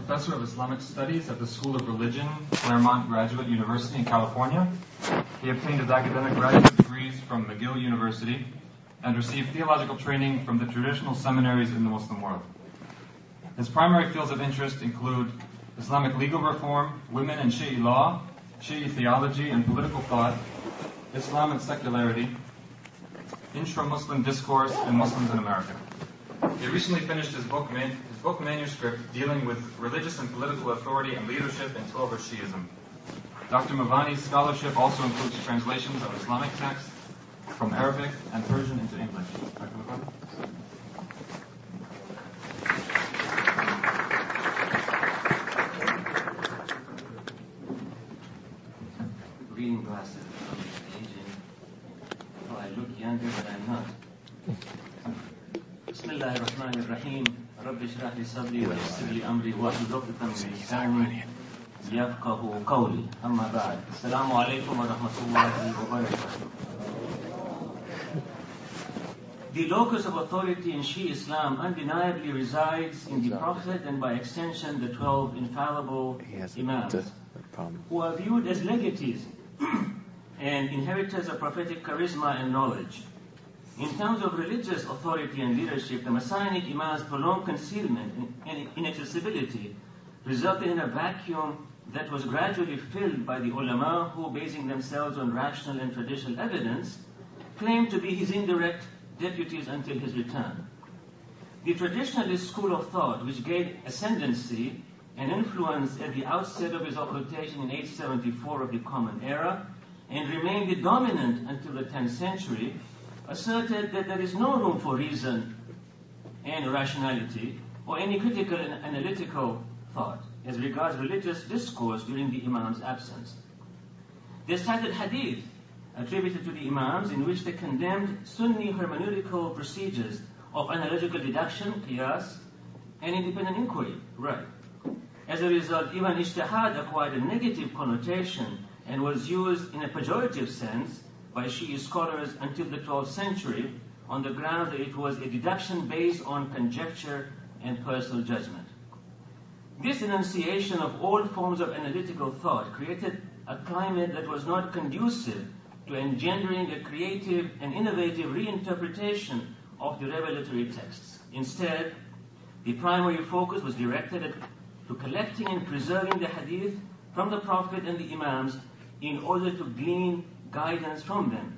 professor of Islamic Studies at the School of Religion, Claremont Graduate University in California. He obtained his academic graduate degrees from McGill University and received theological training from the traditional seminaries in the Muslim world. His primary fields of interest include Islamic legal reform, women and Shi'i law, Shi'i theology and political thought, Islam and secularity, intra-Muslim discourse, and Muslims in America. He recently finished his book manuscript dealing with religious and political authority and leadership in Twelver Shi'ism. Dr. Mavani's scholarship also includes translations of Islamic texts from Arabic and Persian into English. Dr. Mavani? Reading glasses become aging. Oh, I look younger, but I'm not. بسم الله الرحمن الرحيم رب اشرح لي صدري ويسر لي امري واحلل عقدة من لساني يفقهوا قولي اما بعد السلام عليكم ورحمة الله وبركاته. The locus of authority in Shi'i Islam undeniably resides in the Prophet and by extension the 12 infallible Imams who are viewed as legatees and inheritors of prophetic charisma and knowledge. In terms of religious authority and leadership, the Messianic Imam's prolonged concealment and inaccessibility resulted in a vacuum that was gradually filled by the ulama who, basing themselves on rational and traditional evidence, claimed to be his indirect deputies until his return. The traditionalist school of thought, which gained ascendancy and influence at the outset of his occultation in 874 of the Common Era and remained the dominant until the 10th century, asserted that there is no room for reason and rationality or any critical and analytical thought as regards religious discourse during the Imam's absence. They cited hadith attributed to the Imams in which they condemned Sunni hermeneutical procedures of analogical deduction, qiyas, and independent inquiry, right. As a result, even ijtihad acquired a negative connotation and was used in a pejorative sense by Shi'i scholars until the 12th century on the ground that it was a deduction based on conjecture and personal judgment. This enunciation of all forms of analytical thought created a climate that was not conducive to engendering a creative and innovative reinterpretation of the revelatory texts. Instead, the primary focus was directed to collecting and preserving the hadith from the Prophet and the Imams in order to glean guidance from them.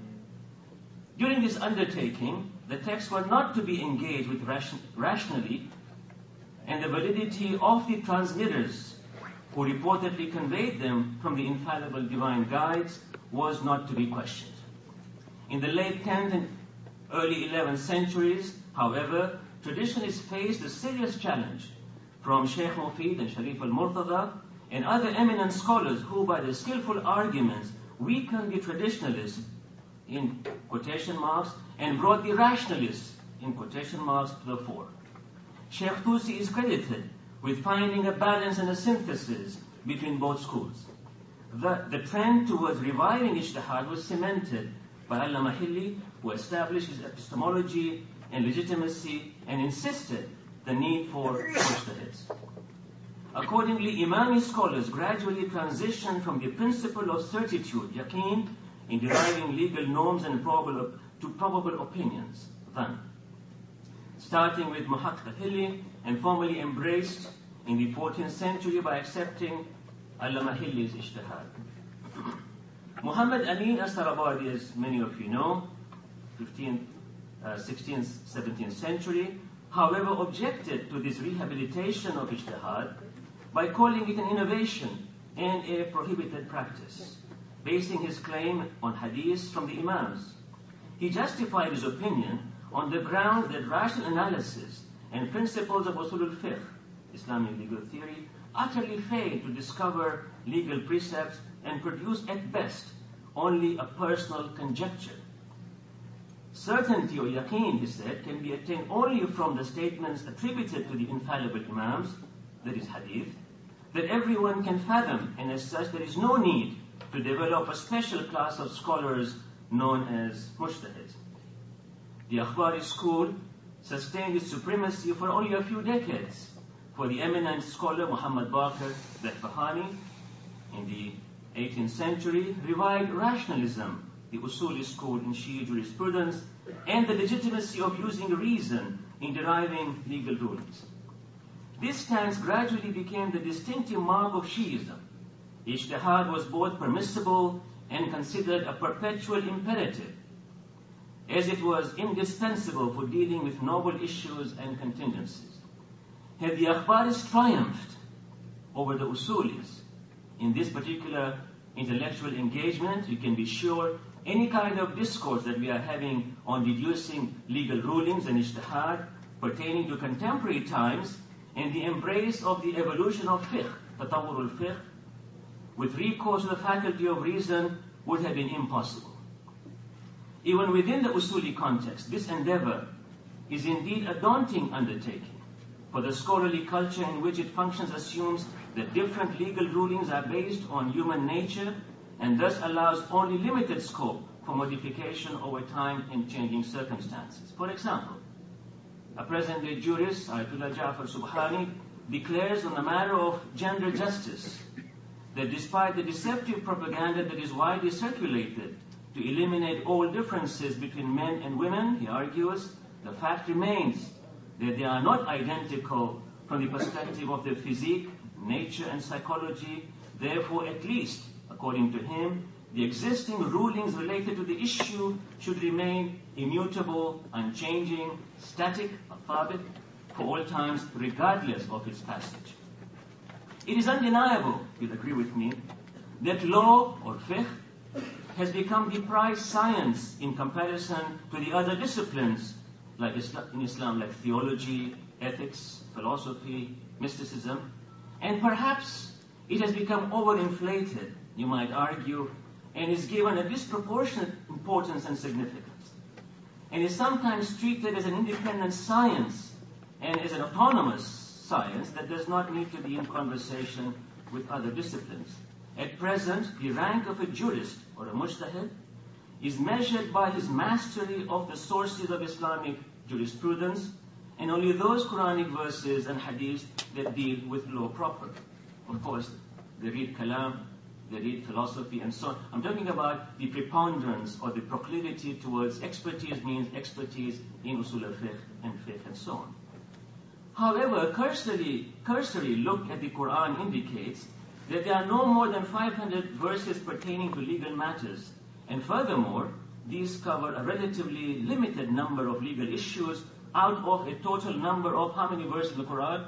During this undertaking, the texts were not to be engaged with rationally, and the validity of the transmitters who reportedly conveyed them from the infallible divine guides was not to be questioned. In the late 10th and early 11th centuries, however, traditionalists faced a serious challenge from Sheikh Mufid and Sharif al-Murtada and other eminent scholars who, by their skillful arguments, weakened the traditionalists, in quotation marks, and brought the rationalists, in quotation marks, to the fore. Sheikh Tusi is credited with finding a balance and a synthesis between both schools. The trend towards reviving ijtihad was cemented by Allama Hilli, who established his epistemology and legitimacy and insisted the need for mujtahids. Accordingly, Imami scholars gradually transitioned from the principle of certitude, yaqeen, in deriving legal norms and probable opinions, dhann, starting with Muhaqqiq Hilli and formally embraced in the 14th century by accepting Allama Hilli's ijtihad. Muhammad Amin as-Sarabadi, as many of you know, 16th, 17th century, however, objected to this rehabilitation of ijtihad by calling it an innovation and a prohibited practice, basing his claim on hadiths from the Imams. He justified his opinion on the ground that rational analysis and principles of usul al-fiqh, Islamic legal theory, utterly failed to discover legal precepts and produce at best only a personal conjecture. Certainty or yaqeen, he said, can be attained only from the statements attributed to the infallible Imams, that is hadith, that everyone can fathom, and as such there is no need to develop a special class of scholars known as mujtahids. The Akhbari school sustained its supremacy for only a few decades, For the eminent scholar Muhammad Baqir al-Bahani in the 18th century revived rationalism, the Usuli school in Shia jurisprudence, and the legitimacy of using reason in deriving legal rulings. This stance gradually became the distinctive mark of Shiism. Ijtihad was both permissible and considered a perpetual imperative, as it was indispensable for dealing with noble issues and contingencies. Had the Akhbaris triumphed over the Usulis in this particular intellectual engagement, you can be sure any kind of discourse that we are having on deducing legal rulings and ijtihad pertaining to contemporary times and the embrace of the evolution of fiqh, tatawwur al-fiqh, with recourse to the faculty of reason would have been impossible. Even within the Usuli context, this endeavor is indeed a daunting undertaking, for the scholarly culture in which it functions assumes that different legal rulings are based on human nature and thus allows only limited scope for modification over time in changing circumstances. For example, a present-day jurist, Ayatollah Ja'far Subhani, declares on the matter of gender justice that despite the deceptive propaganda that is widely circulated to eliminate all differences between men and women, he argues, the fact remains that they are not identical from the perspective of their physique, nature, and psychology. Therefore, at least, according to him, the existing rulings related to the issue should remain immutable, unchanging, static, thabit, for all times, regardless of its passage. It is undeniable, you'll agree with me, that law, or fiqh, has become the prized science in comparison to the other disciplines like in Islam, like theology, ethics, philosophy, mysticism, and perhaps it has become overinflated, you might argue, and is given a disproportionate importance and significance, and is sometimes treated as an independent science and as an autonomous science that does not need to be in conversation with other disciplines. At present, the rank of a jurist or a mujtahid is measured by his mastery of the sources of Islamic jurisprudence and only those Quranic verses and hadiths that deal with law proper. Of course, they read kalam, they read philosophy, and so on. I'm talking about the preponderance or the proclivity towards expertise means expertise in usul al-fiqh and so on. However, cursory look at the Quran indicates that there are no more than 500 verses pertaining to legal matters, and furthermore, these cover a relatively limited number of legal issues out of a total number of how many verses in the Quran?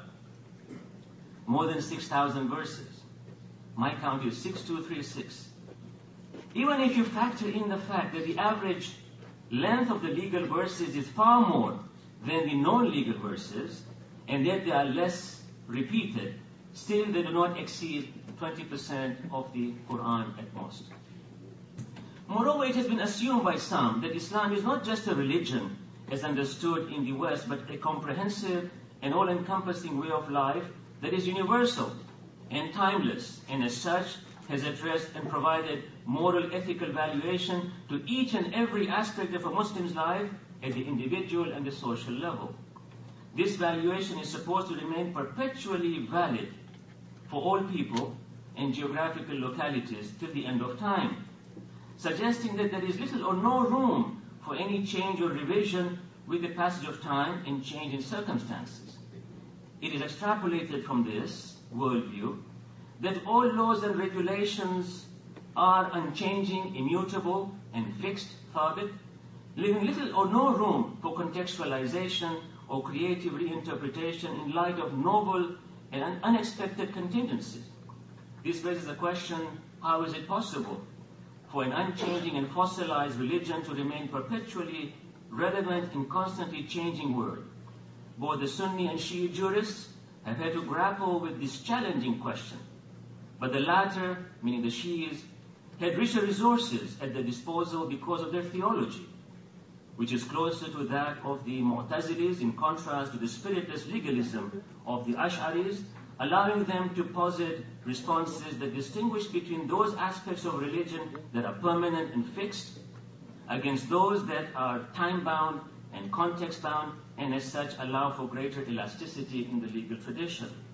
More than 6,000 verses. My count is 6236. Even if you factor in the fact that the average length of the legal verses is far more than the non-legal verses, and yet they are less repeated, still they do not exceed 20% of the Quran at most. Moreover, it has been assumed by some that Islam is not just a religion as understood in the West, but a comprehensive and all-encompassing way of life that is universal and timeless, and as such has addressed and provided moral, ethical valuation to each and every aspect of a Muslim's life at the individual and the social level. This valuation is supposed to remain perpetually valid for all people and geographical localities till the end of time, suggesting that there is little or no room for any change or revision with the passage of time and change in circumstances. It is extrapolated from this worldview that all laws and regulations are unchanging, immutable, and fixed, thabit, leaving little or no room for contextualization or creative reinterpretation in light of novel and unexpected contingencies. This raises the question, how is it possible for an unchanging and fossilized religion to remain perpetually relevant in constantly changing world? Both the Sunni and Shia jurists have had to grapple with this challenging question, but the latter, meaning the Shias, had richer resources at their disposal because of their theology, which is closer to that of the Mu'tazilis in contrast to the spiritless legalism of the Ash'aris, allowing them to posit responses that distinguish between those aspects of religion that are permanent and fixed against those that are time-bound and context-bound, and as such allow for greater elasticity in the legal tradition.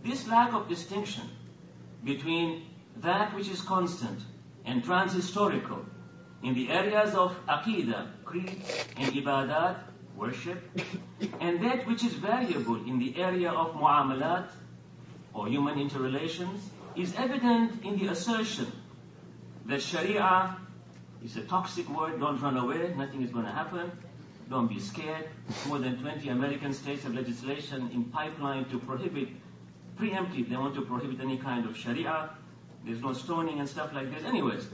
This lack of distinction between that which is constant and transhistorical in the areas of aqidah, creed, and ibadat, worship, and that which is variable in the area of mu'amalat, or human interrelations, is evident in the assertion that Sharia is a toxic word. Don't run away, nothing is going to happen. Don't be scared. More than 20 American states have legislation in pipeline to prohibit, preemptive, they want to prohibit any kind of Sharia. There's no stoning and stuff like this. Anyways,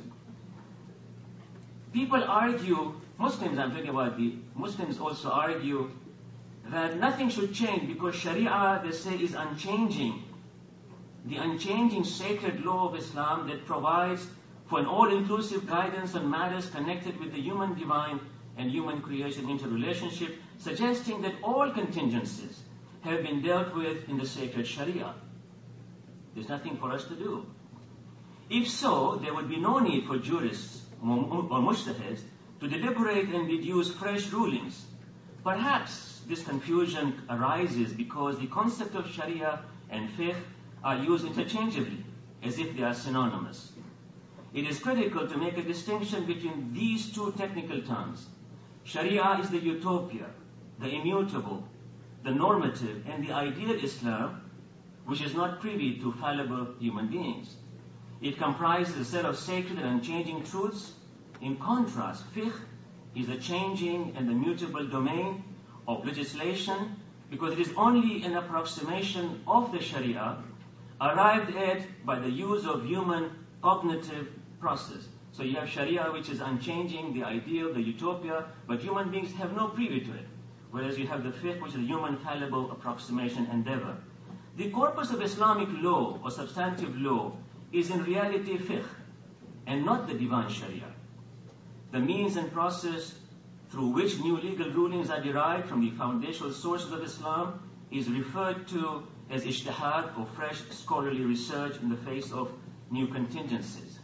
people argue, Muslims, I'm talking about the Muslims also argue that nothing should change because Sharia, they say, is unchanging. The unchanging sacred law of Islam that provides for an all-inclusive guidance on matters connected with the human divine and human creation interrelationship, suggesting that all contingencies have been dealt with in the sacred Sharia. There's nothing for us to do. If so, there would be no need for jurists or mujtahids to deliberate and deduce fresh rulings. Perhaps this confusion arises because the concept of Sharia and fiqh are used interchangeably, as if they are synonymous. It is critical to make a distinction between these two technical terms. Sharia is the utopia, the immutable, the normative, and the ideal Islam, which is not privy to fallible human beings. It comprises a set of sacred and unchanging truths. In contrast, fiqh is the changing and the mutable domain of legislation because it is only an approximation of the Sharia arrived at by the use of human cognitive process. So you have Sharia, which is unchanging, the ideal, the utopia, but human beings have no privy to it. Whereas you have the fiqh, which is a human fallible approximation endeavor. The corpus of Islamic law or substantive law is in reality fiqh and not the divine Sharia. The means and process through which new legal rulings are derived from the foundational sources of Islam is referred to as ijtihad or fresh scholarly research in the face of new contingencies.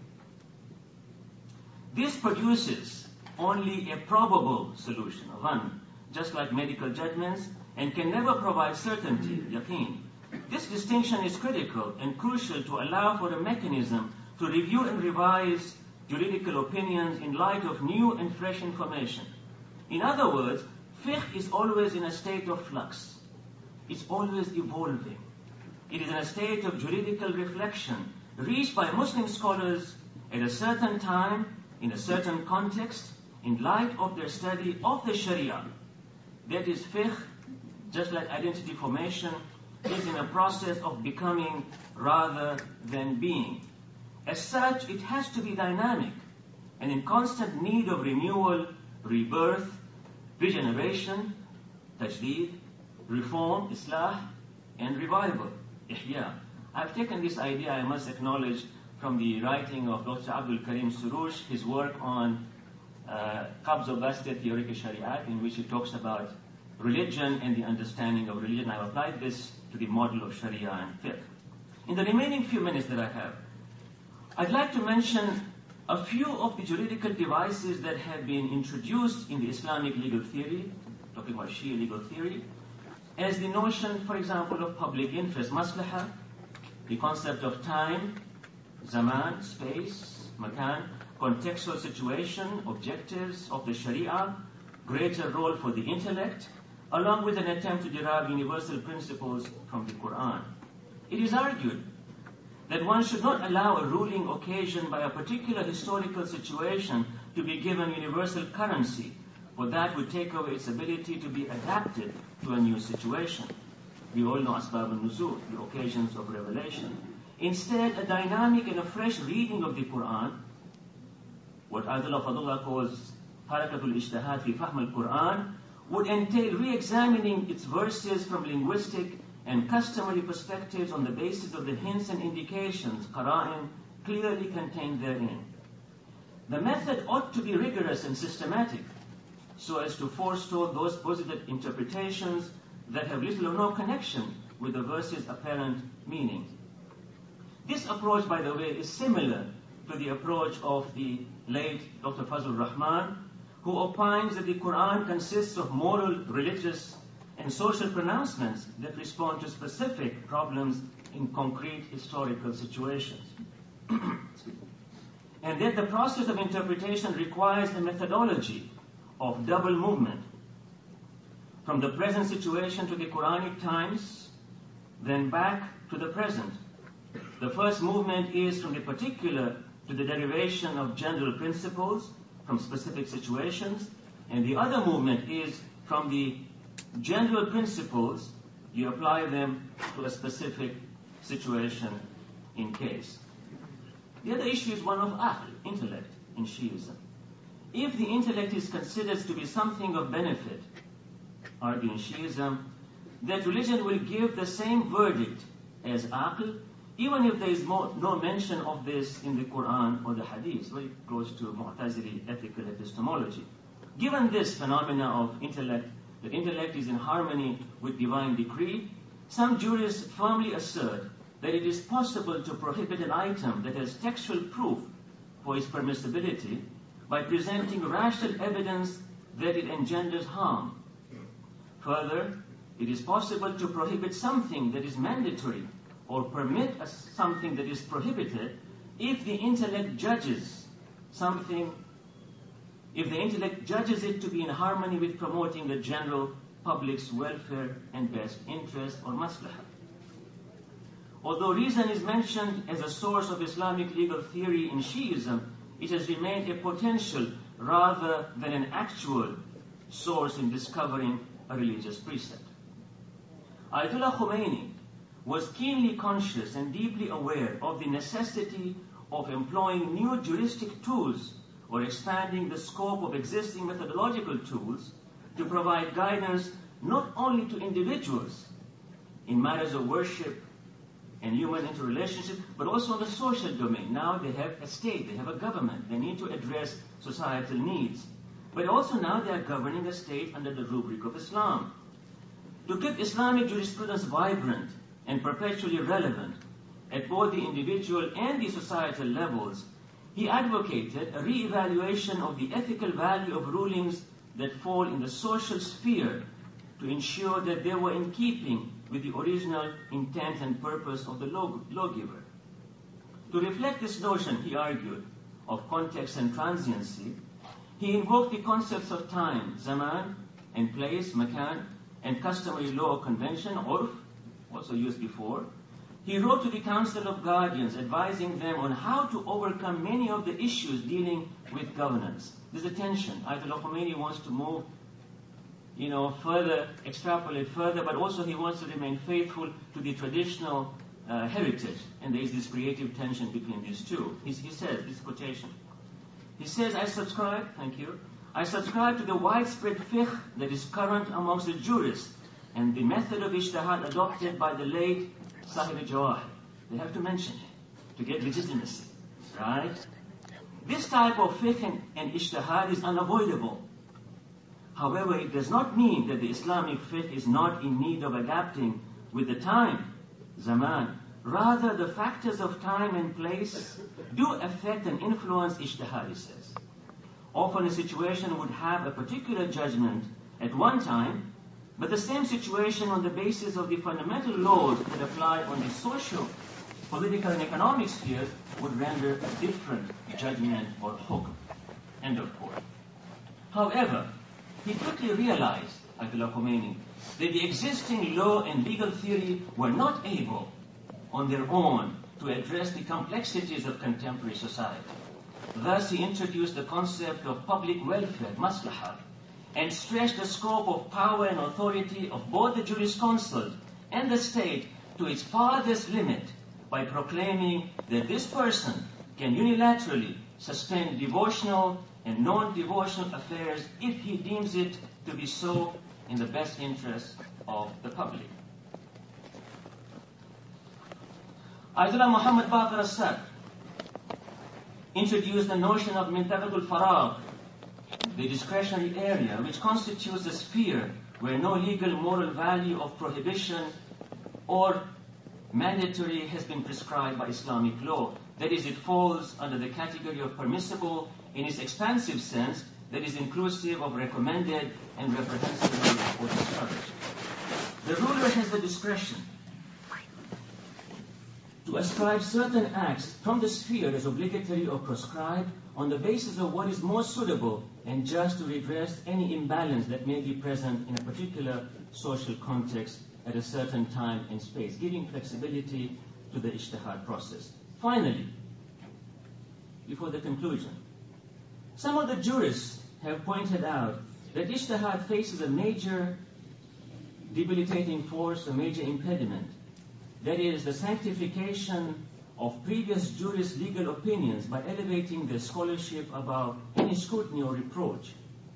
This produces only a probable solution, one, just like medical judgments, and can never provide certainty, yaqeen. This distinction is critical and crucial to allow for a mechanism to review and revise juridical opinions in light of new and fresh information. In other words, fiqh is always in a state of flux. It's always evolving. It is in a state of juridical reflection reached by Muslim scholars at a certain time, in a certain context, in light of their study of the Sharia. That is, fiqh, just like identity formation, is in a process of becoming rather than being. As such, it has to be dynamic and in constant need of renewal, rebirth, regeneration, tajdeed, reform, islah, and revival, ihya. I've taken this idea, I must acknowledge, from the writing of Dr. Abdul Karim Surush, his work on Qabz wa Bast Theoretical Shariat, in which he talks about religion and the understanding of religion. I've applied this to the model of Sharia and fiqh. In the remaining few minutes that I have, I'd like to mention a few of the juridical devices that have been introduced in the Islamic legal theory, talking about Shia legal theory, as the notion, for example, of public interest, maslaha, the concept of time, zaman, space, makan, contextual situation, objectives of the Sharia, greater role for the intellect, along with an attempt to derive universal principles from the Quran. It is argued that one should not allow a ruling occasioned by a particular historical situation to be given universal currency, for that would take away its ability to be adapted to a new situation. We all know Asbab al-Nuzul, the occasions of revelation. Instead, a dynamic and a fresh reading of the Quran, what Ayatollah Fadullah calls Harakatul Ijtihad fi Fahm al-Quran, would entail re-examining its verses from linguistic and customary perspectives on the basis of the hints and indications, qara'in, clearly contained therein. The method ought to be rigorous and systematic, so as to forestall those positive interpretations that have little or no connection with the verse's apparent meaning. This approach, by the way, is similar to the approach of the late Dr. Fazlur Rahman, who opines that the Quran consists of moral, religious, and social pronouncements that respond to specific problems in concrete historical situations. And that the process of interpretation requires a methodology of double movement, from the present situation to the Quranic times, then back to the present. The first movement is from the particular to the derivation of general principles from specific situations, and the other movement is from the general principles, you apply them to a specific situation in case. The other issue is one of aql, intellect, in Shiism. If the intellect is considered to be something of benefit, argue in Shiism, that religion will give the same verdict as aql, even if there is no mention of this in the Quran or the Hadith, very close to Mu'tazili ethical epistemology. Given this phenomena of intellect, that intellect is in harmony with divine decree, some jurists firmly assert that it is possible to prohibit an item that has textual proof for its permissibility by presenting rational evidence that it engenders harm. Further, it is possible to prohibit something that is mandatory or permit something that is prohibited if the intellect judges it to be in harmony with promoting the general public's welfare and best interest or maslahah. Although reason is mentioned as a source of Islamic legal theory in Shiism, it has remained a potential rather than an actual source in discovering a religious precept. Ayatollah Khomeini was keenly conscious and deeply aware of the necessity of employing new juristic tools or expanding the scope of existing methodological tools to provide guidance not only to individuals in matters of worship and human interrelationship, but also in the social domain. Now they have a state, they have a government, they need to address societal needs. But also now they are governing a state under the rubric of Islam. To keep Islamic jurisprudence vibrant and perpetually relevant at both the individual and the societal levels, he advocated a re-evaluation of the ethical value of rulings that fall in the social sphere to ensure that they were in keeping with the original intent and purpose of the lawgiver. To reflect this notion, he argued, of context and transiency, he invoked the concepts of time, zaman, and place, makan, and customary law convention, urf, also used before. He wrote to the Council of Guardians, advising them on how to overcome many of the issues dealing with governance. There's a tension. Ayatollah Khomeini wants to move, further, extrapolate further, but also he wants to remain faithful to the traditional heritage. And there is this creative tension between these two. He says, this quotation, he says, I subscribe to the widespread fiqh that is current amongst the jurists and the method of ijtihad adopted by the late Sahib al-Jawahir. They have to mention it to get legitimacy, right? This type of fiqh and ijtihad is unavoidable. However, it does not mean that the Islamic fiqh is not in need of adapting with the time, zaman. Rather, the factors of time and place do affect and influence ijtihad, he says. Often a situation would have a particular judgment at one time, but the same situation on the basis of the fundamental laws that apply on the social, political, and economic sphere would render a different judgment or hukm. End of quote. However, he quickly realized, Ayatollah Khomeini, that the existing law and legal theory were not able on their own to address the complexities of contemporary society. Thus, he introduced the concept of public welfare, maslahah, and stretched the scope of power and authority of both the jurisconsult and the state to its farthest limit by proclaiming that this person can unilaterally suspend devotional and non-devotional affairs if he deems it to be so in the best interest of the public. Ayatollah Muhammad Baqir al-Sadr introduced the notion of mintaqatul faragh, the discretionary area, which constitutes a sphere where no legal moral value of prohibition or mandatory has been prescribed by Islamic law. That is, it falls under the category of permissible in its expansive sense, that is inclusive of recommended and reprehensible or discouraged. the ruler has the discretion to ascribe certain acts from the sphere as obligatory or prescribed on the basis of what is most suitable and just to redress any imbalance that may be present in a particular social context at a certain time and space, giving flexibility to the ijtihad process. Finally, before the conclusion, some of the jurists have pointed out that ijtihad faces a major debilitating force, a major impediment. That is, the sanctification of previous jurists' legal opinions by elevating their scholarship above any scrutiny or reproach.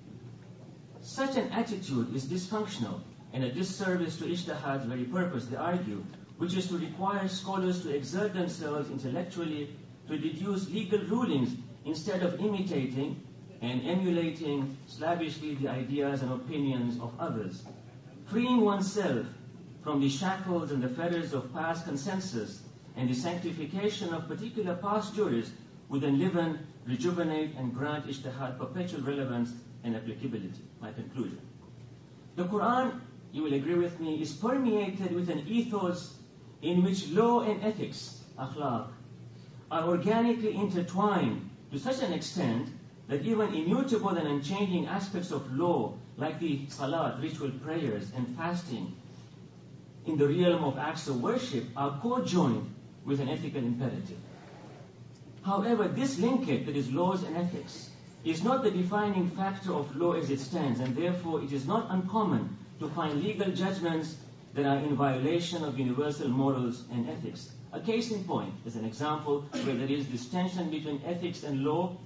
Such an attitude is dysfunctional and a disservice to ijtihad's very purpose, they argue, which is to require scholars to exert themselves intellectually to deduce legal rulings instead of imitating and emulating slavishly the ideas and opinions of others. Freeing oneself from the shackles and the fetters of past consensus and the sanctification of particular past jurists would enliven, rejuvenate, and grant ijtihad perpetual relevance and applicability. My conclusion. The Quran, you will agree with me, is permeated with an ethos in which law and ethics, akhlaq, are organically intertwined to such an extent that even immutable and unchanging aspects of law, like the salat, ritual prayers, and fasting, in the realm of acts of worship, are co-joined with an ethical imperative. However, this linkage, that is laws and ethics, is not the defining factor of law as it stands, and therefore it is not uncommon to find legal judgments that are in violation of universal morals and ethics. A case in point, as an example, where there is this tension between ethics and law,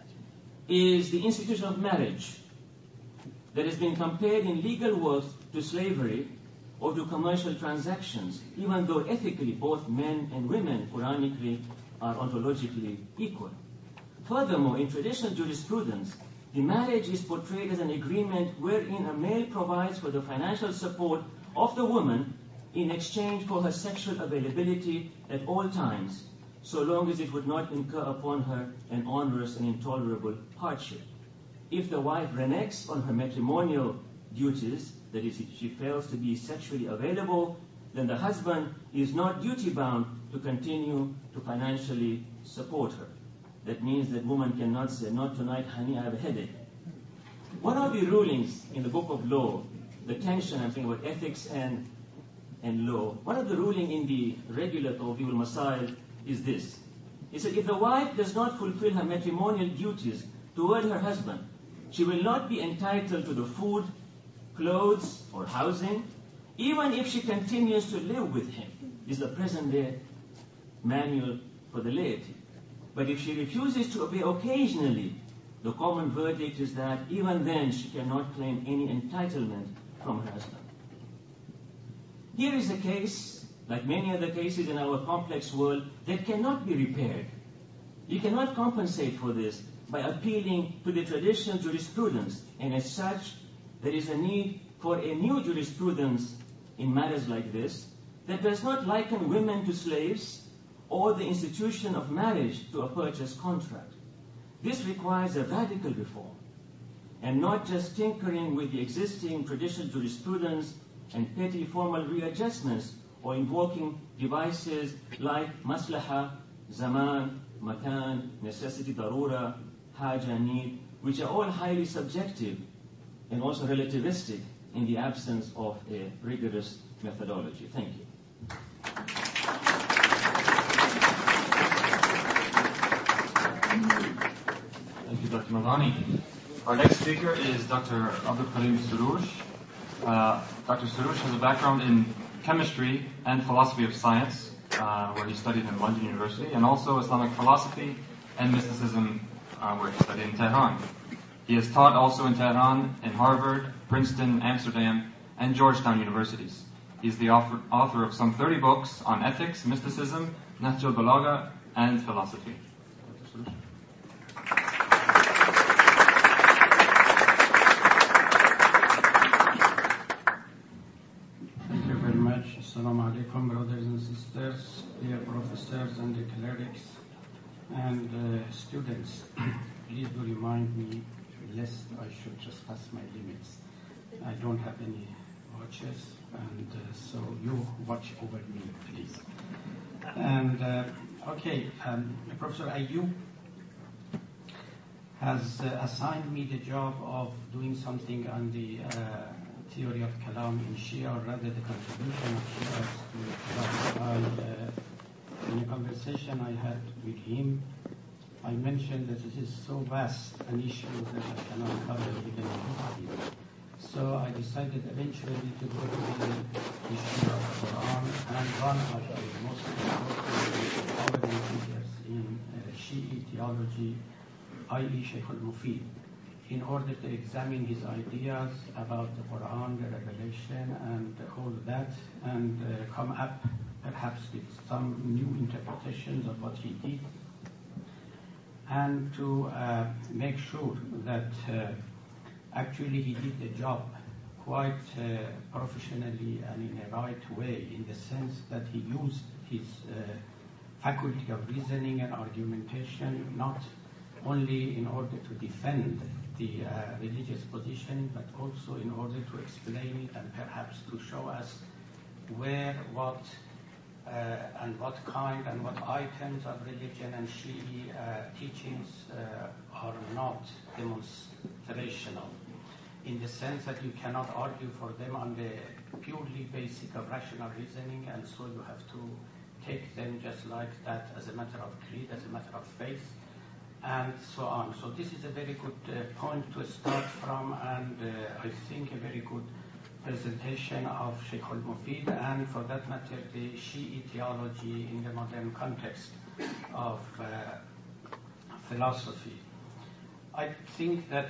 is the institution of marriage that has been compared in legal works to slavery or to commercial transactions, even though ethically both men and women, Quranically, are ontologically equal. Furthermore, in traditional jurisprudence, the marriage is portrayed as an agreement wherein a male provides for the financial support of the woman in exchange for her sexual availability at all times, so long as it would not incur upon her an onerous and intolerable hardship. If the wife reneges on her matrimonial duties, that is, if she fails to be sexually available, then the husband is not duty-bound to continue to financially support her. That means that woman cannot say, "Not tonight, honey, I have a headache." One of the rulings in the book of law, the tension, I'm thinking about ethics and law, one of the ruling in the regular Tawdih al-Masail is this. It said, if the wife does not fulfill her matrimonial duties toward her husband, she will not be entitled to the food, clothes, or housing, even if she continues to live with him. This is the present-day manual for the laity. But if she refuses to obey occasionally, the common verdict is that even then she cannot claim any entitlement from her husband. Here is a case, like many other cases in our complex world, that cannot be repaired. You cannot compensate for this by appealing to the traditional jurisprudence, and as such, there is a need for a new jurisprudence in matters like this that does not liken women to slaves or the institution of marriage to a purchase contract. This requires a radical reform, and not just tinkering with the existing traditional jurisprudence and petty formal readjustments or invoking devices like maslaha, zaman, makan, necessity, darura, haja, need, which are all highly subjective and also relativistic in the absence of a rigorous methodology. Thank you. Thank you, Dr. Mawlani. Our next speaker is Dr. Abdul Karim Surush. Dr. Surush has a background in chemistry and philosophy of science, where he studied in London University, and also Islamic philosophy and mysticism, where he studied in Tehran. He has taught also in Tehran, in Harvard, Princeton, Amsterdam, and Georgetown universities. He's the author of some 30 books on ethics, mysticism, Nahj al-Balagha, and philosophy. Thank you very much. Assalamu alaikum, brothers and sisters, dear professors and the clerics and students. Please do remind me lest I should just pass my limits. I don't have any watches, and so you watch over me, please. And okay, Professor Ayoub has assigned me the job of doing something on the theory of Kalam in Shia, or rather the contribution of Shia to Kalam. In a conversation I had with him, I mentioned that it is so vast an issue that I cannot cover even in detail. So I decided eventually to go to the issue of Quran, and one of the most important figures in Shi'i theology, i.e. Sheikh al-Mufid, in order to examine his ideas about the Quran, the revelation, and all that, and come up perhaps with some new interpretations of what he did, and to make sure that actually he did the job quite professionally and in a right way, in the sense that he used his faculty of reasoning and argumentation not only in order to defend the religious position, but also in order to explain it and perhaps to show us where, what, and what kind and what items of religion and Shi'i teachings are not demonstrational, in the sense that you cannot argue for them on the purely basic of rational reasoning, and so you have to take them just like that as a matter of creed, as a matter of faith, and so on. So this is a very good point to start from, and I think a very good presentation of Sheikh al-Mufid, and for that matter the Shi'i theology in the modern context of philosophy. I think that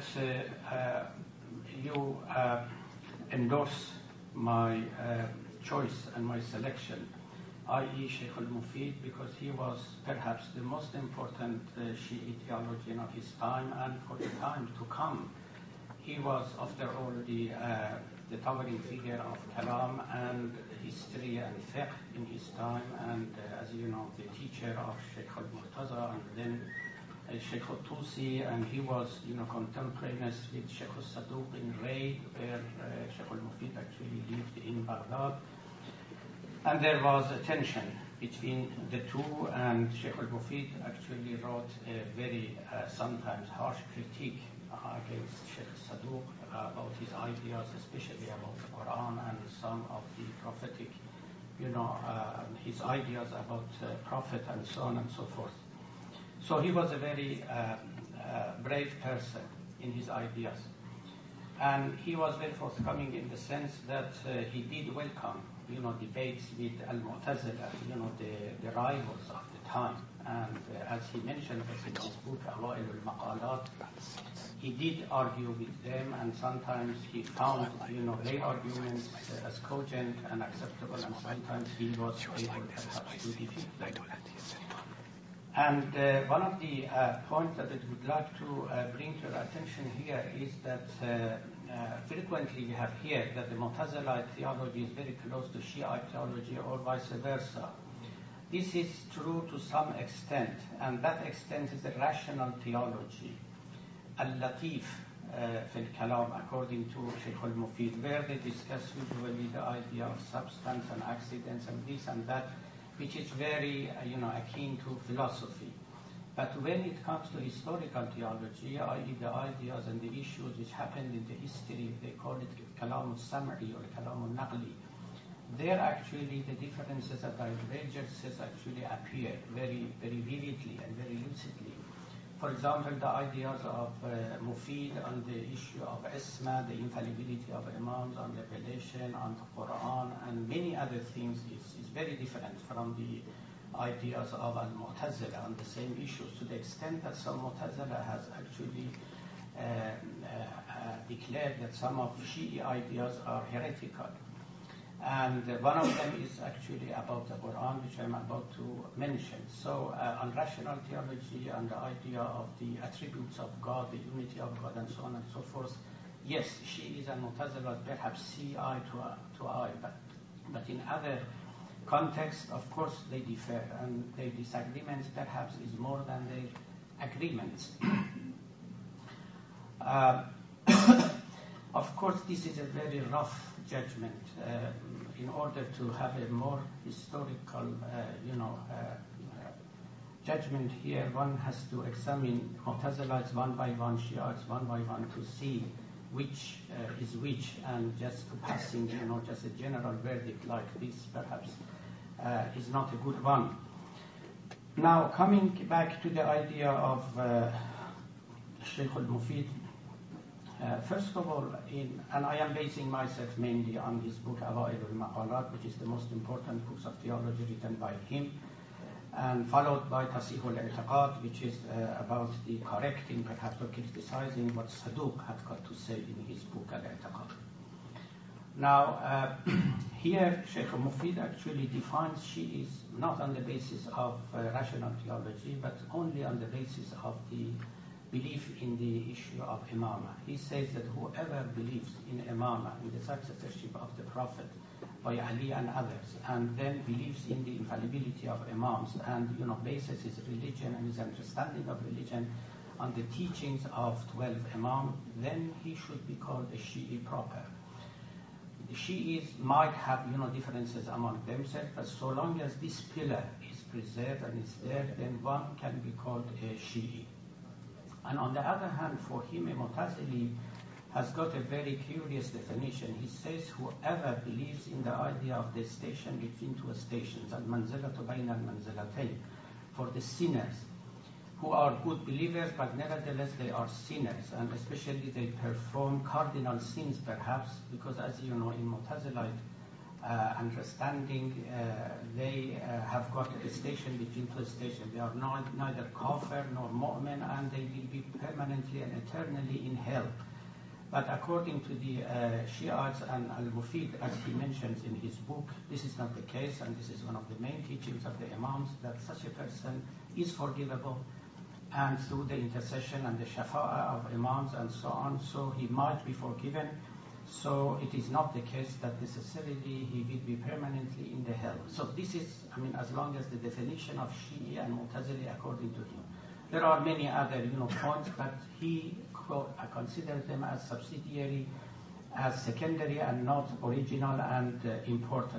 you endorse my choice and my selection, i.e. Sheikh al-Mufid, because he was perhaps the most important Shi'i theologian of his time and for the time to come. He was, after all, the towering figure of Kalam and history and fiqh in his time, and as you know, the teacher of Sheikh al-Murtaza and then Sheikh al-Tusi, and he was, contemporaneous with Sheikh al-Saduq in Ray, where Sheikh al-Mufid actually lived in Baghdad. And there was a tension between the two, and Sheikh al-Mufid actually wrote a very, sometimes harsh critique against Sheikh Saduq about his ideas, especially about the Quran and some of the prophetic, his ideas about prophet and so on and so forth. So he was a very brave person in his ideas. And he was very forthcoming in the sense that he did welcome, debates with Al-Mu'tazila, the rivals of the time. And as he mentioned in his book, Awa'il al-Maqalat, he did argue with them, and sometimes he found, their arguments as cogent and acceptable, and sometimes he was able perhaps to defeat them. And one of the points that I would like to bring to your attention here is that frequently we have heard that the Mu'tazilite theology is very close to Shiite theology or vice versa. This is true to some extent, and that extent is the rational theology. Al-Latif fil Kalam, according to Sheikh al-Mufid, where they discuss usually the idea of substance and accidents and this and that, which is very, akin to philosophy. But when it comes to historical theology, i.e. the ideas and the issues which happened in the history, they call it Kalam al-Sam'i or Kalam al-Naqli, there actually the differences and divergences actually appear very, very vividly and very lucidly. For example, the ideas of Mufid on the issue of Isma, the infallibility of Imams, on revelation, on the Quran, and many other things is very different from the ideas of Al-Mu'tazila on the same issues, to the extent that some Mu'tazila has actually declared that some of Shi'i ideas are heretical. And one of them is actually about the Quran, which I'm about to mention. So on rational theology and the idea of the attributes of God, the unity of God, and so on and so forth, yes, Shi'is and Mu'tazilah perhaps see eye to eye, but in other contexts, of course, they differ, and their disagreements perhaps is more than their agreements. Of course, this is a very rough judgment. In order to have a more historical, judgment here, one has to examine Mu'tazilites one by one, Shiites one by one, to see which is which, and just passing, just a general verdict like this perhaps is not a good one. Now, coming back to the idea of Sheikh al-Mufid, first of all, and I am basing myself mainly on his book Awa'il al-Maqalat, which is the most important books of theology written by him, and followed by Tasih al-I'tiqad, which is about the correcting, perhaps, or criticizing what Saduq had got to say in his book Al-I'tiqad. Now, here Sheikh al-Mufid actually defines Shi'is not on the basis of rational theology, but only on the basis of the belief in the issue of imamah. He says that whoever believes in imamah, in the successorship of the Prophet by Ali and others, and then believes in the infallibility of imams, and bases his religion and his understanding of religion on the teachings of 12 imams, then he should be called a Shi'i proper. The Shi'is might have differences among themselves, but so long as this pillar is preserved and is there, then one can be called a Shi'i. And on the other hand, for him, a Mu'tazili has got a very curious definition. He says, whoever believes in the idea of the station between two stations, al-manzilatu bayna al-manzilatayn, for the sinners who are good believers, but nevertheless they are sinners, and especially they perform cardinal sins, perhaps, because as you know, in Mu'tazilite understanding, they have got a station between two stations. They are neither kafir nor mu'min, and they will be permanently and eternally in hell. But according to the Shiites and Al-Mufid, as he mentions in his book, this is not the case, and this is one of the main teachings of the Imams, that such a person is forgivable, and through the intercession and the shafa'ah of Imams and so on, so he might be forgiven. So it is not the case that necessarily he will be permanently in the hell. So this is, as long as the definition of Shi'i and Mu'tazili according to him. There are many other, points, but he considers them as subsidiary, as secondary, and not original and important.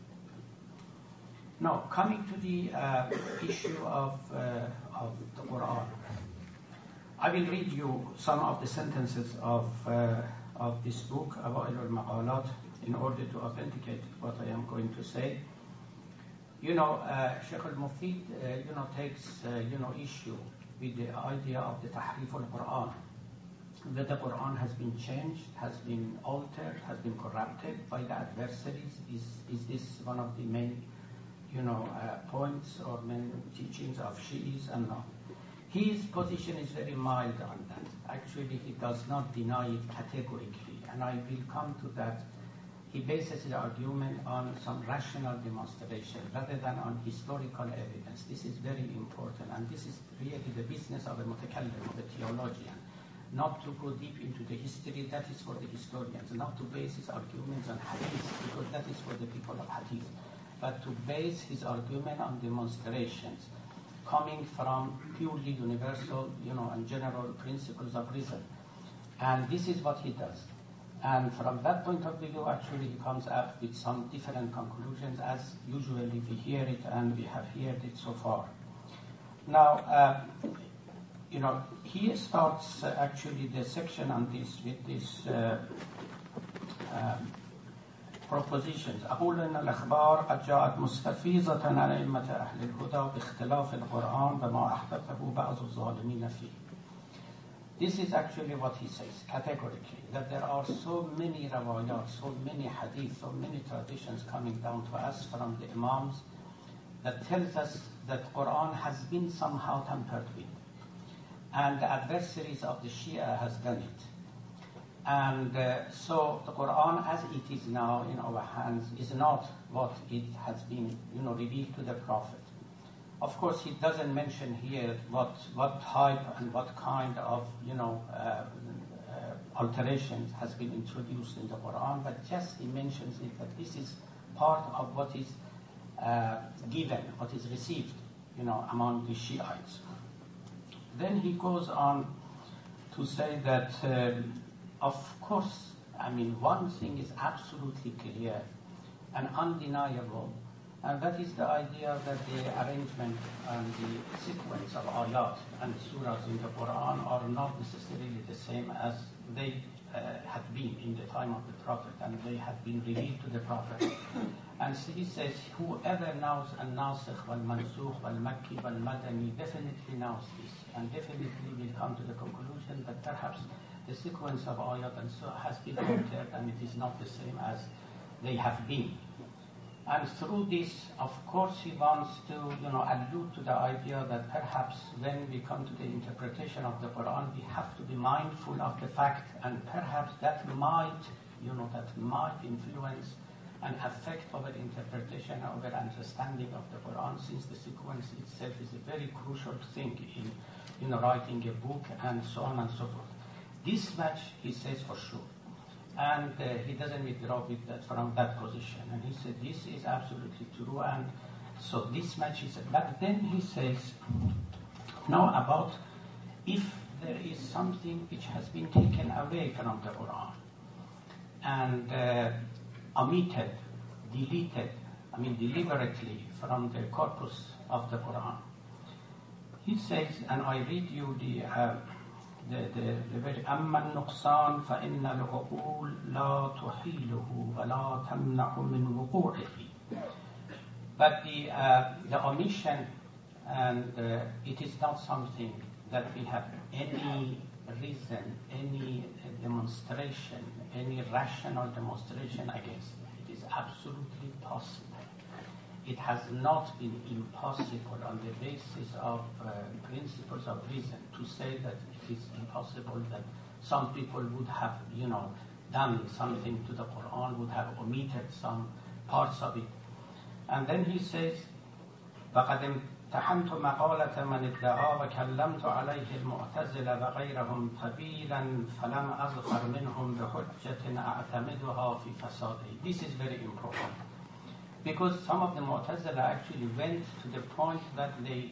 Now, coming to the issue of the Quran, I will read you some of the sentences of this book, Awa'il al-Maqalat, in order to authenticate what I am going to say. Sheikh al-Mufid, takes, issue with the idea of the Tahrif al-Quran, that the Quran has been changed, has been altered, has been corrupted by the adversaries. Is this one of the main, points or main teachings of Shi'is? And no. His position is very mild on that. Actually, he does not deny it categorically, and I will come to that. He bases his argument on some rational demonstration rather than on historical evidence. This is very important, and this is really the business of a mutakallim, of a theologian. Not to go deep into the history, that is for the historians. Not to base his arguments on hadith, because that is for the people of hadith. But to base his argument on demonstrations coming from purely universal, and general principles of reason. And this is what he does. And from that point of view, actually, he comes up with some different conclusions, as usually we hear it, and we have heard it so far. Now, he starts actually the section on this with this propositions. أقول أن الأخبار قد جاءت مستفيضة عن أئمة أهل الهدى باختلاف القرآن وما أحدثه بعض الظالمين فيه. This is actually what he says categorically, that there are so many rawayat, so many hadith, so many traditions coming down to us from the Imams that tells us that Quran has been somehow tampered with, and the adversaries of the Shia has done it. And so the Quran as it is now in our hands is not what it has been, revealed to the Prophet. Of course, he doesn't mention here what type and what kind of, alterations has been introduced in the Quran, but just he mentions it that this is part of what is given, what is received, among the Shiites. Then he goes on to say that, of course, I mean, one thing is absolutely clear and undeniable, and that is the idea that the arrangement and the sequence of ayat and surahs in the Quran are not necessarily the same as they had been in the time of the Prophet, and they had been revealed to the Prophet. And so he says, whoever knows al-Nasikh wal-Mansukh wal-Makki wal-Madani definitely knows this, and definitely will come to the conclusion that perhaps the sequence of ayat and surah has been altered, and it is not the same as they have been. And through this, of course, he wants to, allude to the idea that perhaps when we come to the interpretation of the Quran, we have to be mindful of the fact, and perhaps that might influence and affect our interpretation, our understanding of the Quran, since the sequence itself is a very crucial thing in writing a book and so on and so forth. This much he says for sure. And he doesn't withdraw with that from that position. And he said, this is absolutely true. And so this much is, but then he says, now about if there is something which has been taken away from the Quran and omitted, deleted, deliberately from the corpus of the Quran. He says, and I read you the أما النقصان فإن العقول لا تحيله ولا تمنع من وقوعه. But the omission, and it is not something that we have any reason, any demonstration, any rational demonstration against. It is absolutely possible. It has not been impossible on the basis of principles of reason to say that it is impossible that some people would have, done something to the Quran, would have omitted some parts of it. And then he says, فَقَدْ امتحنت مقالة من ادعى وكلمت عليه المعتزلة وغيرهم طويلا فلم أظفر منهم بحجة أعتمدها في فساده. This is very important. Because some of the Mu'tazila actually went to the point that they,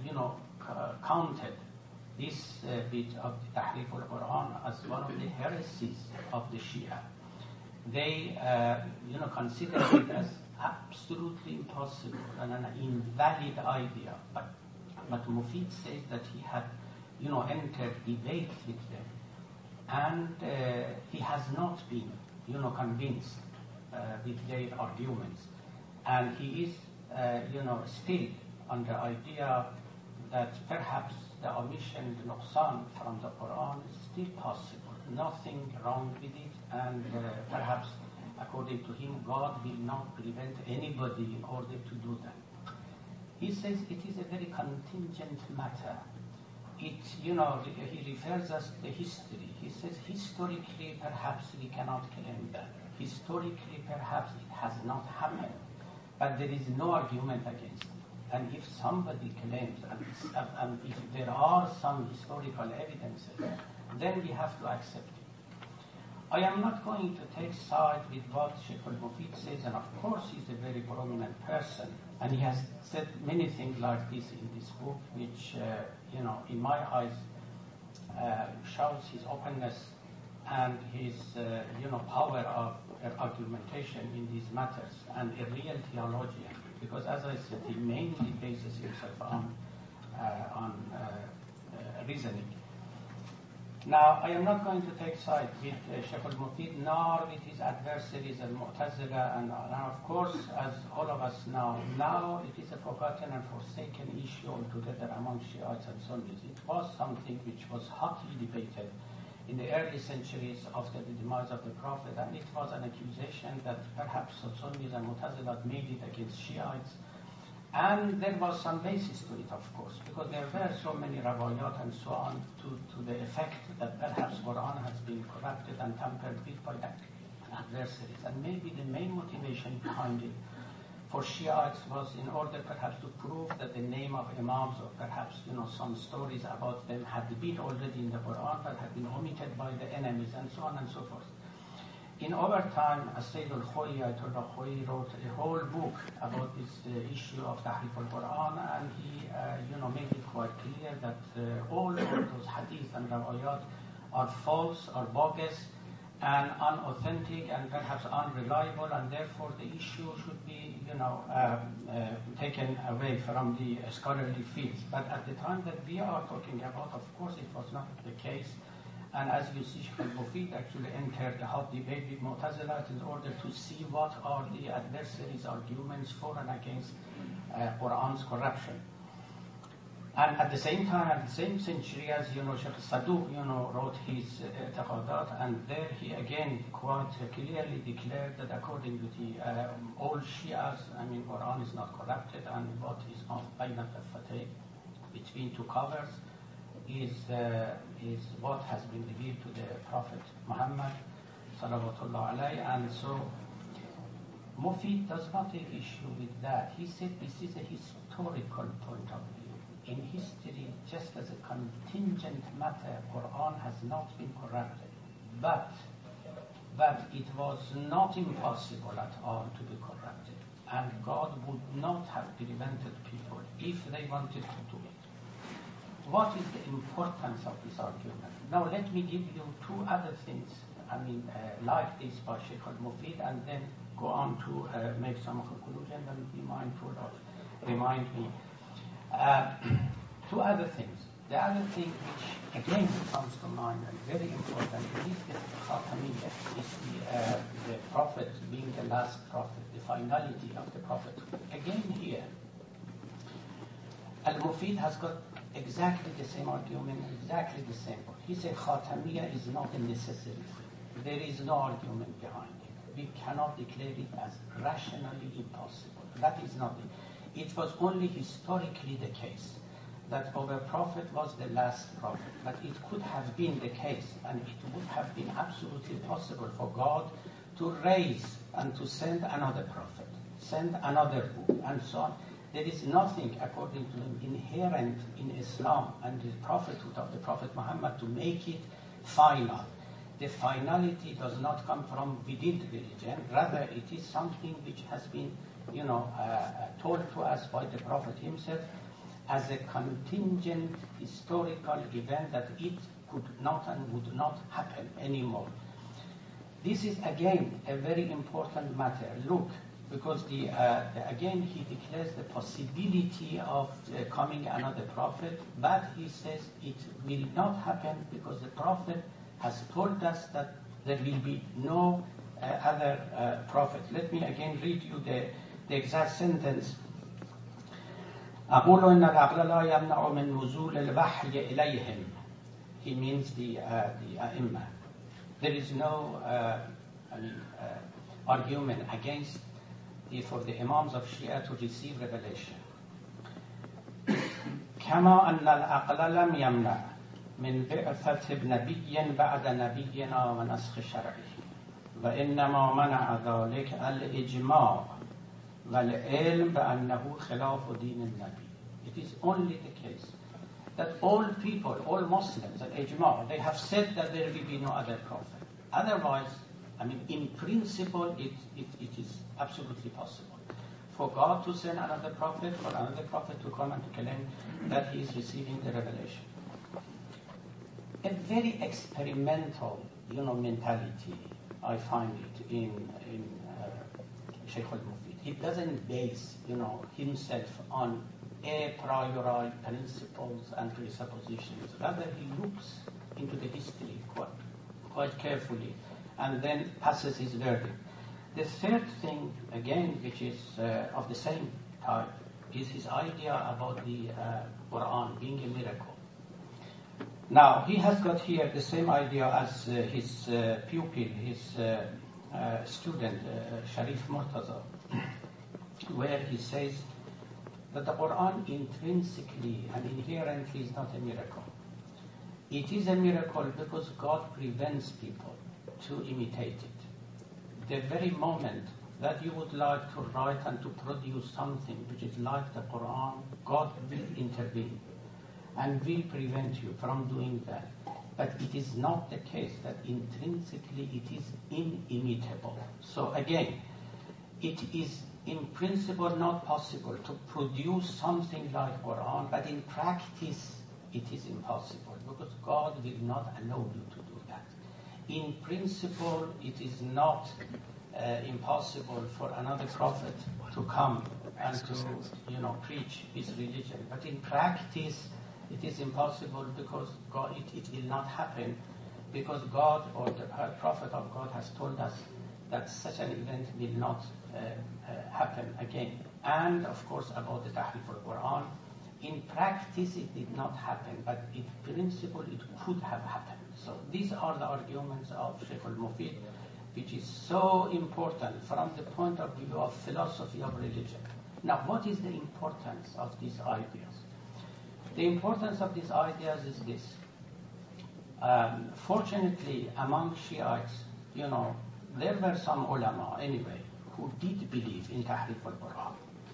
counted this bit of the Tahrif al-Quran as one of the heresies of the Shia. They, considered it as absolutely impossible and an invalid idea. But Mufid says that he had, entered debate with them, and he has not been, convinced with their arguments. And he is, still on the idea that perhaps the omission, the nuqsan from the Quran is still possible. Nothing wrong with it, and perhaps, according to him, God will not prevent anybody in order to do that. He says it is a very contingent matter. He refers us to the history. He says historically, perhaps we cannot claim that. Historically, perhaps it has not happened. But there is no argument against it. And if somebody claims, and if there are some historical evidences, then we have to accept it. I am not going to take side with what Sheikh al-Mufid says, and of course he's a very prominent person, and he has said many things like this in this book, which, in my eyes, shows his openness and his, power of argumentation in these matters, and a real theologian, because as I said, he mainly bases himself on reasoning. Now, I am not going to take side with Sheikh al-Mufid, nor with his adversaries al-Mu'tazila, and of course, as all of us know, now it is a forgotten and forsaken issue altogether among Shiites and Sunnis. It was something which was hotly debated in the early centuries after the demise of the Prophet, and it was an accusation that perhaps Sunnis and Mu'tazilah made it against Shiites. And there was some basis to it, of course, because there were so many rawayat and so on to the effect that perhaps Quran has been corrupted and tampered with by adversaries. And maybe the main motivation behind it for Shiites was in order perhaps to prove that the name of Imams, or perhaps some stories about them, had been already in the Quran but had been omitted by the enemies, and so on and so forth. In our time, Sayyid al-Khoyi, Ayatollah Khoyi, wrote a whole book about this issue of Tahrif al-Quran, and he made it quite clear that all of those hadith and rawayat are false, are bogus, and unauthentic and perhaps unreliable, and therefore the issue should be, taken away from the scholarly fields. But at the time that we are talking about, of course, it was not the case. And as you see, Sheikh al-Mufid actually entered the hot debate with Mu'tazilah in order to see what are the adversaries' arguments for and against Quran's corruption. And at the same time, at the same century, as Sheikh Saduq, wrote his I'tiqadat, and there he again quite clearly declared that according to the old Shias, Quran is not corrupted, and what is on Bayna al-Fateh, between two covers, is what has been revealed to the Prophet Muhammad, salawatullah alayhi. And so Mufid does not take issue with that. He said this is a historical point of view. In history, just as a contingent matter, Quran has not been corrupted. But it was not impossible at all to be corrupted. And God would not have prevented people if they wanted to do it. What is the importance of this argument? Now let me give you two other things, like this by Sheikh al-Mufid, and then go on to make some conclusion and be mindful of, remind me. Two other things. The other thing which again comes to mind and very important is the Khatamiyya, is the Prophet being the last Prophet, the finality of the Prophet. Again here, Al-Mufid has got exactly the same argument, exactly the same point. He said Khatamiyya is not a necessary thing. There is no argument behind it. We cannot declare it as rationally impossible. That is not it. It was only historically the case that our Prophet was the last Prophet. But it could have been the case, and it would have been absolutely possible for God to raise and to send another Prophet, send another book, and so on. There is nothing, according to him, inherent in Islam and the prophethood of the Prophet Muhammad to make it final. The finality does not come from within the religion. Rather, it is something which has been, told to us by the Prophet himself as a contingent historical event that it could not and would not happen anymore. This is again a very important matter. Look, because again he declares the possibility of coming another prophet, but he says it will not happen because the Prophet has told us that there will be no other prophet. Let me again read you the exact sentence. أقول إن العقل لا يمنع من نزول الوحي إليهم. He means the A'imma. There is no argument against for the Imams of Shia to receive revelation. كما أن العقل لم يمنع من بعثة نبي بعد نبينا ونسخ شرعه وإنما منع ذلك الإجماع والعلم بأنه خلاف دين النبي. It is only the case that all people, all Muslims, al-Ijma', they have said that there will be no other prophet. Otherwise, in principle, it is absolutely possible for God to send another prophet, for another prophet to come and to claim that he is receiving the revelation. A very experimental, mentality, I find it in Sheikh al-Mufid. He doesn't base, himself on a priori principles and presuppositions. Rather, he looks into the history quite carefully and then passes his verdict. The third thing, again, which is of the same type, is his idea about the Quran being a miracle. Now, he has got here the same idea as his pupil, his student, Sharif Murtaza, where he says that the Quran intrinsically and inherently is not a miracle. It is a miracle because God prevents people to imitate it. The very moment that you would like to write and to produce something which is like the Quran, God will intervene and will prevent you from doing that. But it is not the case that intrinsically it is inimitable. So again, it is in principle not possible to produce something like Quran, but in practice it is impossible because God will not allow you to do that. in principle, it is not impossible for another prophet to come and to, preach his religion. But in practice, it is impossible because God, it will not happen, because God or the prophet of God has told us that such an event will not happen again. And of course, about the Tahrif al-Quran, in practice it did not happen, but in principle it could have happened. So these are the arguments of Sheikh al-Mufid, which is so important from the point of view of philosophy of religion. Now, what is the importance of these ideas? The importance of these ideas is this. Fortunately, among Shiites, there were some ulama anyway who did believe in Tahrif al-Quran.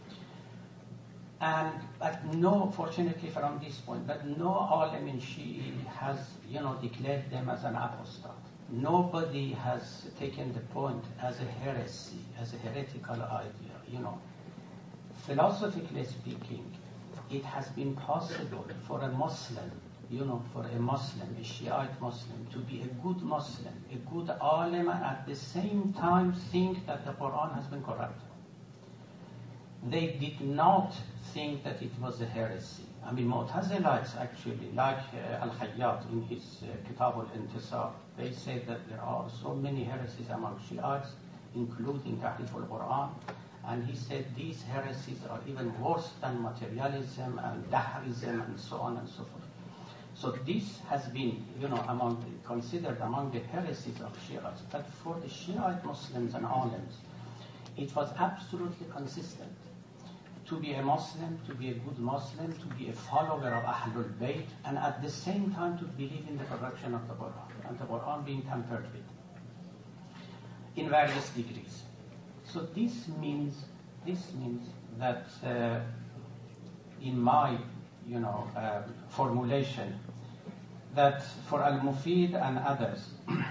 But fortunately from this point, but no alim in Shi'i has, declared them as an apostate. Nobody has taken the point as a heresy, as a heretical idea, Philosophically speaking, it has been possible for a Muslim, a Shiite Muslim, to be a good Muslim, a good alim, and at the same time think that the Quran has been corrupted. They did not think that it was a heresy. Mu'tazilites actually, like Al-Khayyat in his Kitab al-Intisar, they say that there are so many heresies among Shiites, including Tahrif al-Quran, and he said these heresies are even worse than materialism and Dahrism and so on and so forth. So this has been, considered among the heresies of Shiites. But for the Shiite Muslims and alims, it was absolutely consistent to be a Muslim, to be a good Muslim, to be a follower of Ahlul Bayt, and at the same time to believe in the corruption of the Quran, and the Quran being tampered with in various degrees. So this means that in my formulation, that for Al-Mufid and others,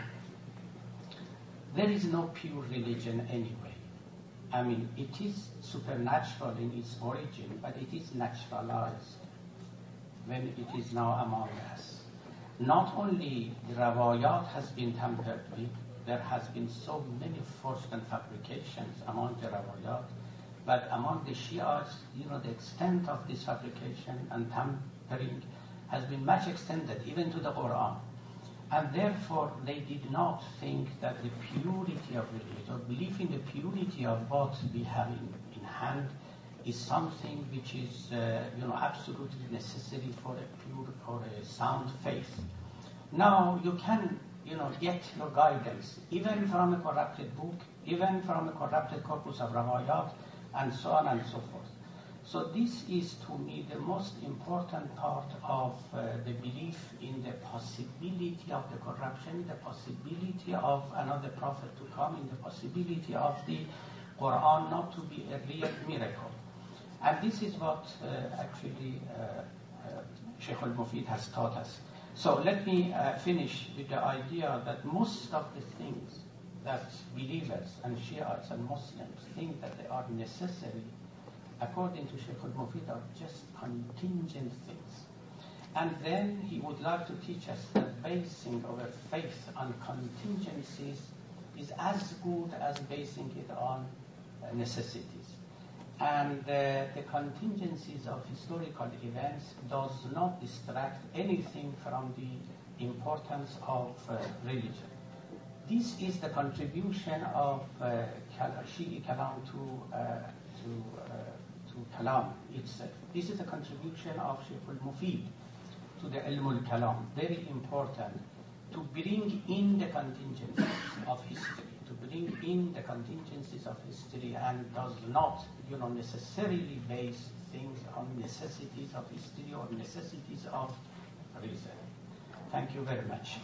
there is no pure religion anyway. It is supernatural in its origin, but it is naturalized when it is now among us. Not only the rawayat has been tampered with, there has been so many forced and fabrications among the rawayat, but among the Shiites, the extent of this fabrication and tampering has been much extended, even to the Quran. And therefore, they did not think that the purity of religion, or belief in the purity of what we have in hand, is something which is, absolutely necessary for a pure or a sound faith. Now, you can, get your guidance, even from a corrupted book, even from a corrupted corpus of rawayat, and so on and so forth. So this is, to me, the most important part of the belief in the possibility of the corruption, the possibility of another prophet to come, in the possibility of the Quran not to be a real miracle. And this is what actually Sheikh al-Mufid has taught us. So let me finish with the idea that most of the things that believers and Shiites and Muslims think that they are necessary, according to Sheikh al-Mufid, are just contingent things. And then he would like to teach us that basing our faith on contingencies is as good as basing it on necessities. And the contingencies of historical events does not distract anything from the importance of religion. This is the contribution of Shi'i Kalam to Kalam itself. This is a contribution of Sheikh al-Mufid to the Ilm al-Kalam, very important, to bring in the contingencies of history, and does not, necessarily base things on necessities of history or necessities of reason. Thank you very much.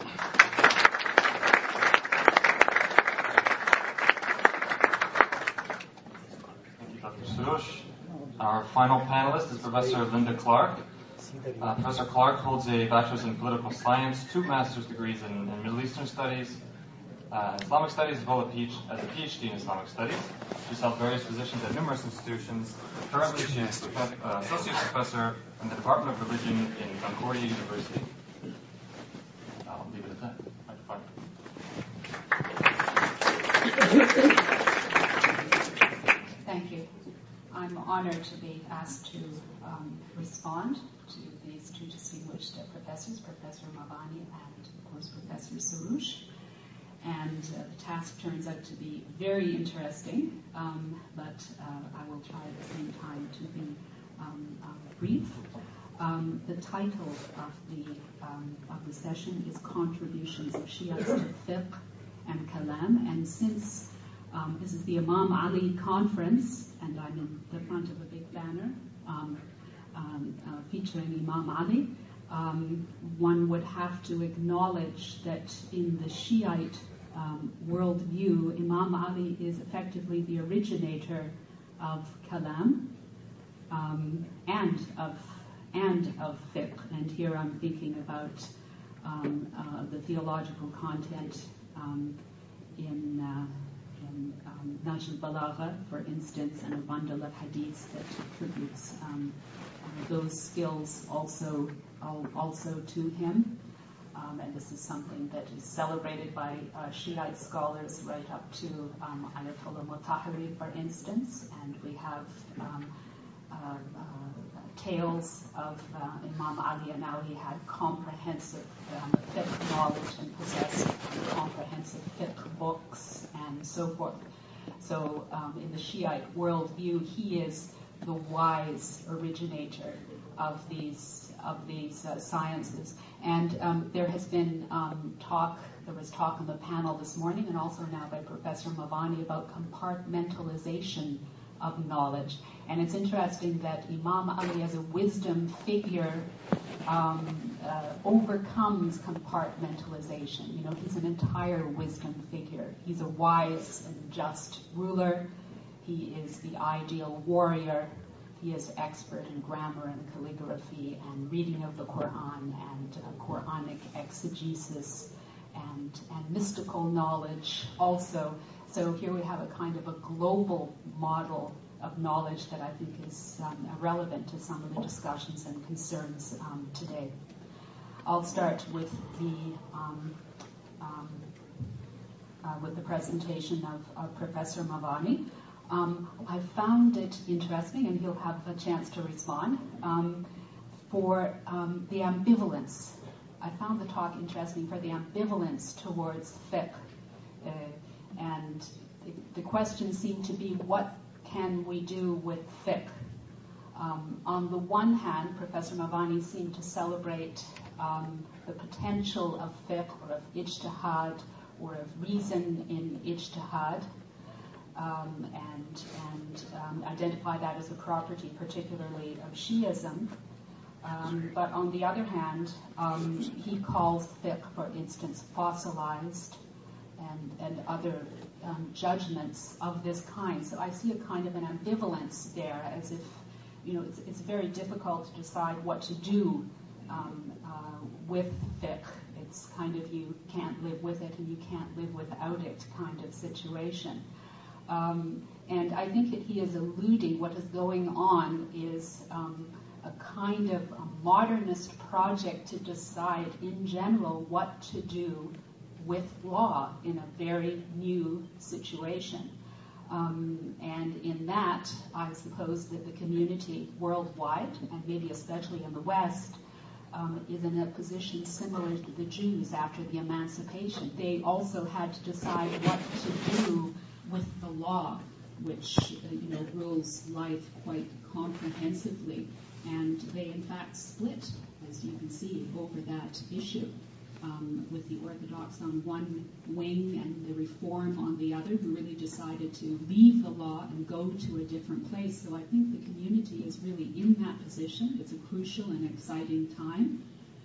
Thank you, Dr. Soroush. Our final panelist is Professor Linda Clark. Professor Clark holds a bachelor's in political science, 2 master's degrees in Middle Eastern studies, Islamic studies, as well as a PhD in Islamic studies. She's held various positions at numerous institutions. Currently, she is associate professor in the Department of Religion in Concordia University. I'll leave it at that. Thank you. I'm honored to be asked to respond to these two distinguished professors, Professor Mavani and, of course, Professor Soroush. And the task turns out to be very interesting, but I will try at the same time to be brief. The title of the session is Contributions of Shiites to Fiqh and Kalam, and since this is the Imam Ali conference, and I'm in the front of a big banner featuring Imam Ali, one would have to acknowledge that in the Shiite worldview, Imam Ali is effectively the originator of Kalam and of fiqh. And here I'm thinking about the theological content in Najm al-Balagha, for instance, and a bundle of hadiths that attributes those skills also to him. And this is something that is celebrated by Shiite scholars right up to Ayatollah Mutahhari, for instance. And we have tales of Imam Ali and how he had comprehensive fiqh knowledge and possessed comprehensive fiqh books and so forth. So in the Shiite worldview, he is the wise originator of these sciences. And there has been there was talk on the panel this morning and also now by Professor Mavani about compartmentalization of knowledge. And it's interesting that Imam Ali as a wisdom figure overcomes compartmentalization. You know, he's an entire wisdom figure. He's a wise and just ruler. He is the ideal warrior. He is expert in grammar and calligraphy and reading of the Quran and Quranic exegesis and mystical knowledge also. So here we have a kind of a global model of knowledge that I think is relevant to some of the discussions and concerns today. I'll start with the presentation of Professor Mavani. I found it interesting, and he'll have a chance to respond, for the ambivalence. I found the talk interesting for the ambivalence towards fiqh. And the question seemed to be, what can we do with fiqh? On the one hand, Professor Mavani seemed to celebrate the potential of fiqh or of ijtihad or of reason in ijtihad, and identify that as a property particularly of Shi'ism. But on the other hand, he calls fiqh, for instance, fossilized and other judgments of this kind. So I see a kind of an ambivalence there, as if, you know, it's very difficult to decide what to do with fiqh. It's kind of, you can't live with it and you can't live without it kind of situation. And I think that he is alluding, what is going on is a kind of a modernist project to decide in general what to do with law in a very new situation. And in that, I suppose that the community worldwide, and maybe especially in the West, is in a position similar to the Jews after the emancipation. They also had to decide what to do with the law, which rules life quite comprehensively. And they, in fact, split, as you can see, over that issue, with the Orthodox on one wing and the Reform on the other, who really decided to leave the law and go to a different place. So I think the community is really in that position. It's a crucial and exciting time,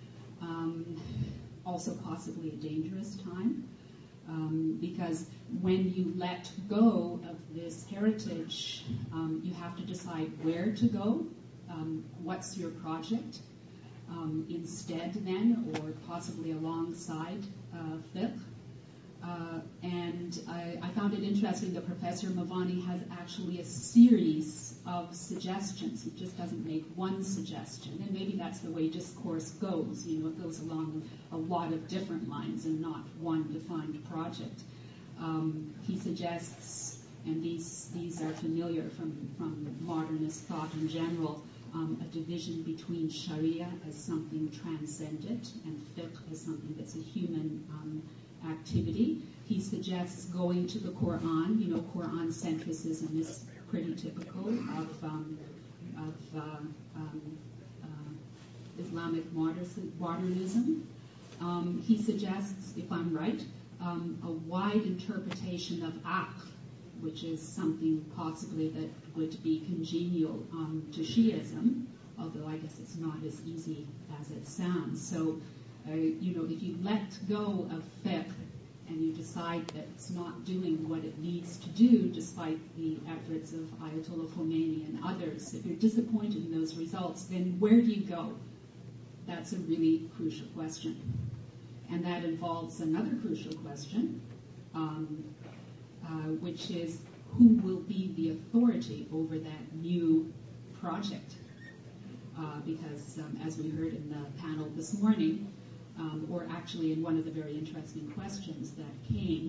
also possibly a dangerous time, because when you let go of this heritage, you have to decide where to go, what's your project, instead then, or possibly alongside fiqh. And I found it interesting that Professor Mavani has actually a series of suggestions. He just doesn't make one suggestion. And maybe that's the way discourse goes. It goes along a lot of different lines and not one defined project. He suggests, and these are familiar from modernist thought in general, a division between Sharia as something transcendent and fiqh as something that's a human activity. He suggests going to the Quran. Quran centricism is pretty typical of Islamic modernism. He suggests, if I'm right, a wide interpretation of aql, which is something possibly that would be congenial to Shiism, although I guess it's not as easy as it sounds. So, if you let go of fiqh and you decide that it's not doing what it needs to do, despite the efforts of Ayatollah Khomeini and others, if you're disappointed in those results, then where do you go? That's a really crucial question. And that involves another crucial question, which is who will be the authority over that new project? Because as we heard in the panel this morning, or actually in one of the very interesting questions that came,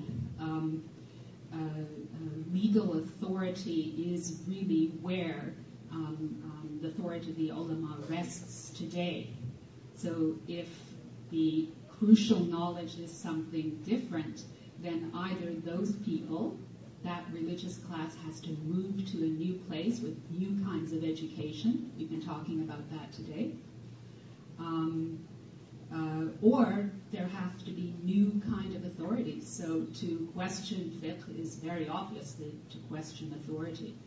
legal authority is really where the authority of the ulama rests today. So if the crucial knowledge is something different, then either those people, that religious class, has to move to a new place with new kinds of education. We've been talking about that today. Or there have to be new kind of authorities. So to question fiqh is very obviously to question authority.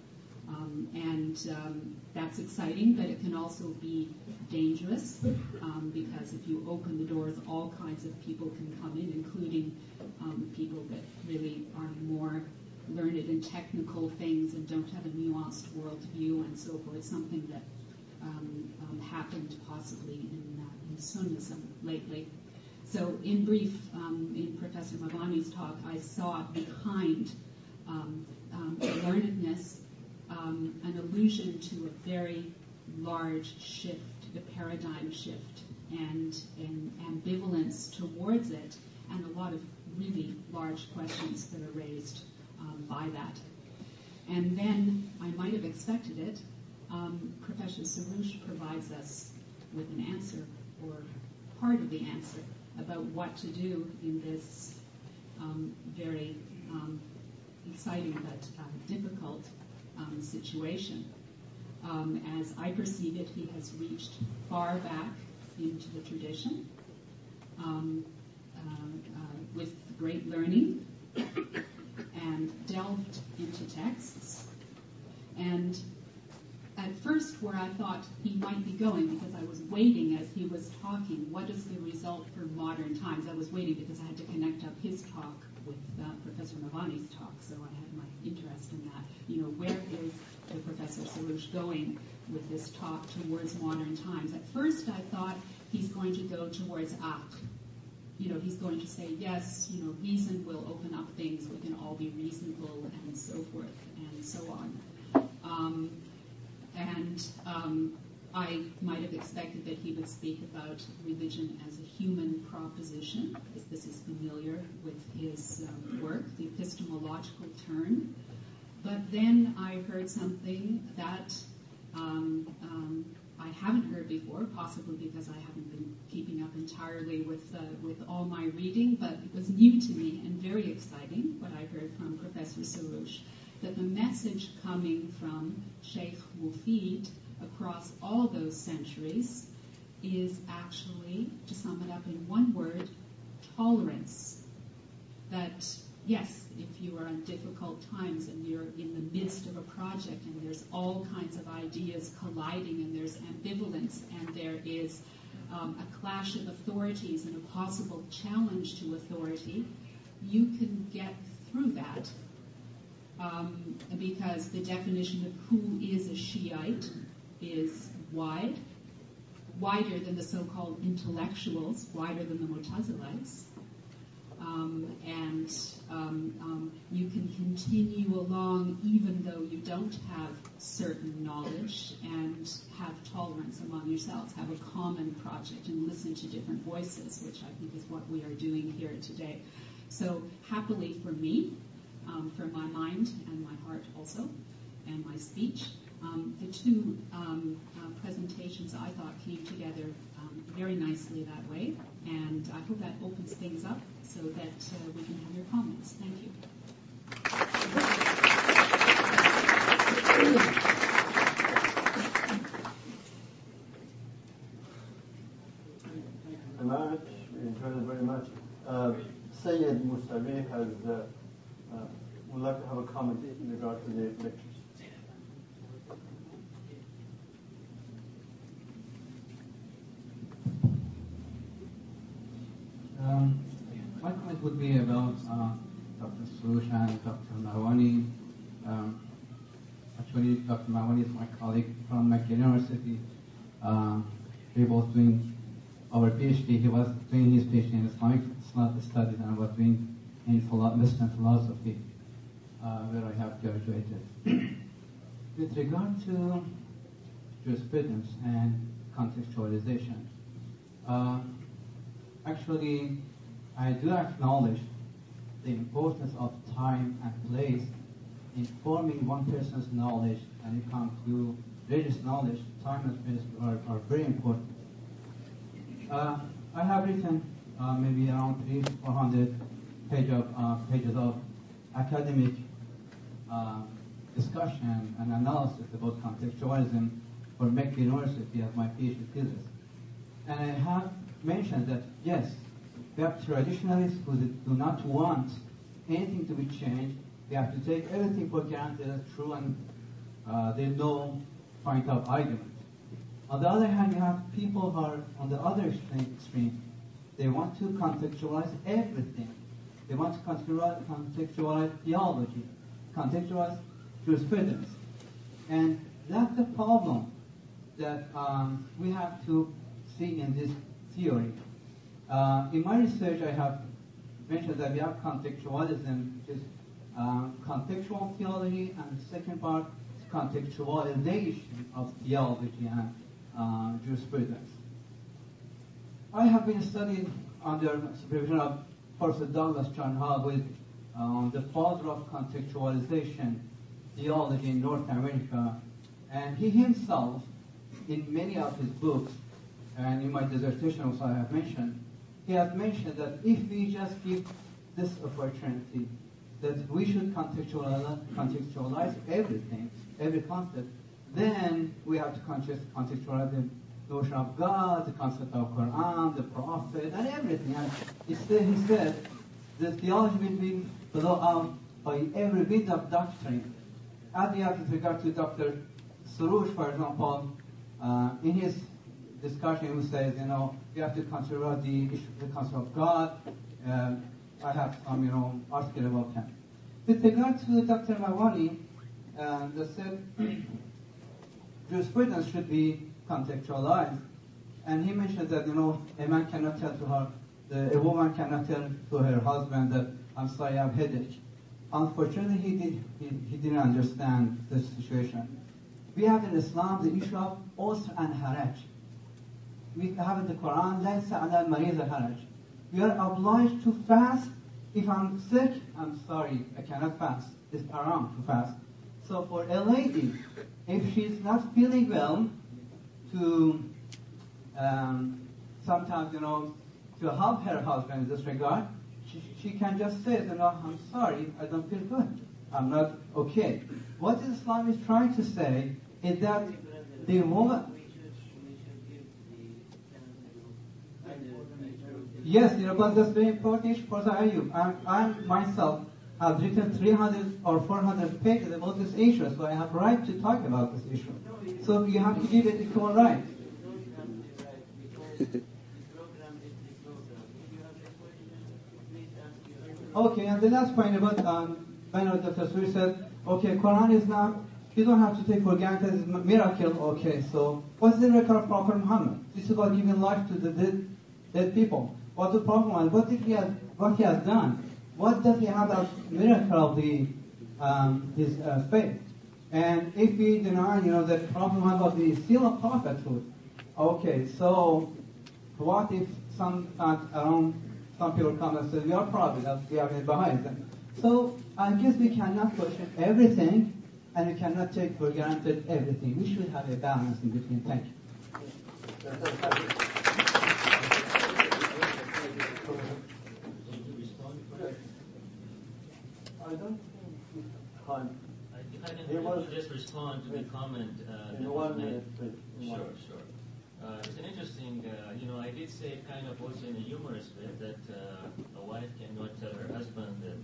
That's exciting, but it can also be dangerous because if you open the doors, all kinds of people can come in, including people that really are more learned in technical things and don't have a nuanced worldview and so forth, something that happened possibly in Sunnism lately. So in brief, in Professor Mavani's talk, I saw behind learnedness an allusion to a very large shift, a paradigm shift, and ambivalence towards it, and a lot of really large questions that are raised by that. And then, I might have expected it, Professor Soroush provides us with an answer, or part of the answer, about what to do in this very exciting but difficult situation. As I perceive it, he has reached far back into the tradition with great learning and delved into texts. And at first, where I thought he might be going, because I was waiting as he was talking, what is the result for modern times? I was waiting because I had to connect up his talk with Professor Mavani's talk, so I had my interest in that. Where is the Professor Soroush going with this talk towards modern times? At first, I thought he's going to go towards aql. He's going to say, yes, reason will open up things, we can all be reasonable, and so forth, and so on. I might have expected that he would speak about religion as a human proposition, because this is familiar with his work, the epistemological turn. But then I heard something that I haven't heard before, possibly because I haven't been keeping up entirely with all my reading, but it was new to me and very exciting, what I heard from Professor Soroush, that the message coming from Sheikh Mufid across all those centuries is actually, to sum it up in one word, tolerance. That, yes, if you are in difficult times and you're in the midst of a project and there's all kinds of ideas colliding and there's ambivalence and there is a clash of authorities and a possible challenge to authority, you can get through that. Because the definition of who is a Shiite is wider than the so-called intellectuals, wider than the Mu'tazilites. You can continue along even though you don't have certain knowledge and have tolerance among yourselves, have a common project and listen to different voices, which I think is what we are doing here today. So happily for me, for my mind and my heart also, and my speech, the two presentations I thought came together very nicely that way, and I hope that opens things up so that we can have your comments. Thank you. We enjoyed it very much. Sayyid Musavi would like to have a comment in regard to the lectures. My comment would be about Dr. Soroush and Dr. Marwani. Actually, Dr. Marwani is my colleague from McGill University. We're both doing our PhD. He was doing his PhD in Islamic studies, and I was doing in Western philosophy, where I have graduated. With regard to jurisprudence and contextualization, actually, I do acknowledge the importance of time and place in forming one person's knowledge. When it comes to religious knowledge, time and place are very important. I have written maybe around 300-400 pages of academic discussion and analysis about contextualism for McGill University as my PhD thesis. And I have mentioned that, yes, we have traditionalists who do not want anything to be changed. We have to take everything for granted as true, and there's no point of argument. On the other hand, you have people who are on the other extreme. They want to contextualize everything. They want to contextualize theology, contextualize jurisprudence. And that's the problem that we have to see in this theory. In my research, I have mentioned that we have contextualism, which is contextual theology, and the second part is contextualization of theology and jurisprudence. I have been studying under supervision of Professor Douglas John Hall, who is the father of contextualization theology in North America, and he himself, in many of his books, and in my dissertation also I have mentioned, he has mentioned that if we just give this opportunity, that we should contextualize everything, every concept, then we have to contextualize the notion of God, the concept of Quran, the Prophet, and everything. And he said the theology will be blown out by every bit of doctrine. As we have with regard to Dr. Soroush, for example, in his discussion, he says, we have to consider the concept of God. I have some, article about him. With regard to Dr. Marwani, they said jurisprudence should be contextualized, and he mentioned that a man cannot tell to her, a woman cannot tell to her husband that I'm sorry, I have headache. Unfortunately, he didn't understand the situation. We have in Islam the issue of usr and haraj. We have in the Quran, لَيْسَ عَلَى الْمَرِيضِ haraj. We are obliged to fast. If I'm sick, I'm sorry, I cannot fast. It's haram to fast. So for a lady, if she's not feeling well, to sometimes, to help her husband in this regard, she can just say, I'm sorry, I don't feel good. I'm not okay. What Islam is trying to say is that the woman... Yes, but that's very important issue for the Ayub. I myself have written 300 or 400 pages about this issue, so I have right to talk about this issue. So you have to give it equal right. Okay, and the last point about Dr. Soroush said, okay, Quran is not, you don't have to take for granted it's a miracle. Okay, so what's the record of Prophet Muhammad? This is about giving life to the dead people. What's the Prophet Muhammad? What he has done? What does he have as miracle of his faith? And if we deny, that Prophet Muhammad was the seal of prophethood, okay, so what if around some people come and say, we are proud that we are Baha'is. So I guess we cannot question everything, and we cannot take for granted everything. We should have a balance in between. Thank you. I don't think time. If I can just respond to the comment. In 1 minute, please. Sure. It's an interesting, I did say kind of also in a humorous way that a wife cannot tell her husband that,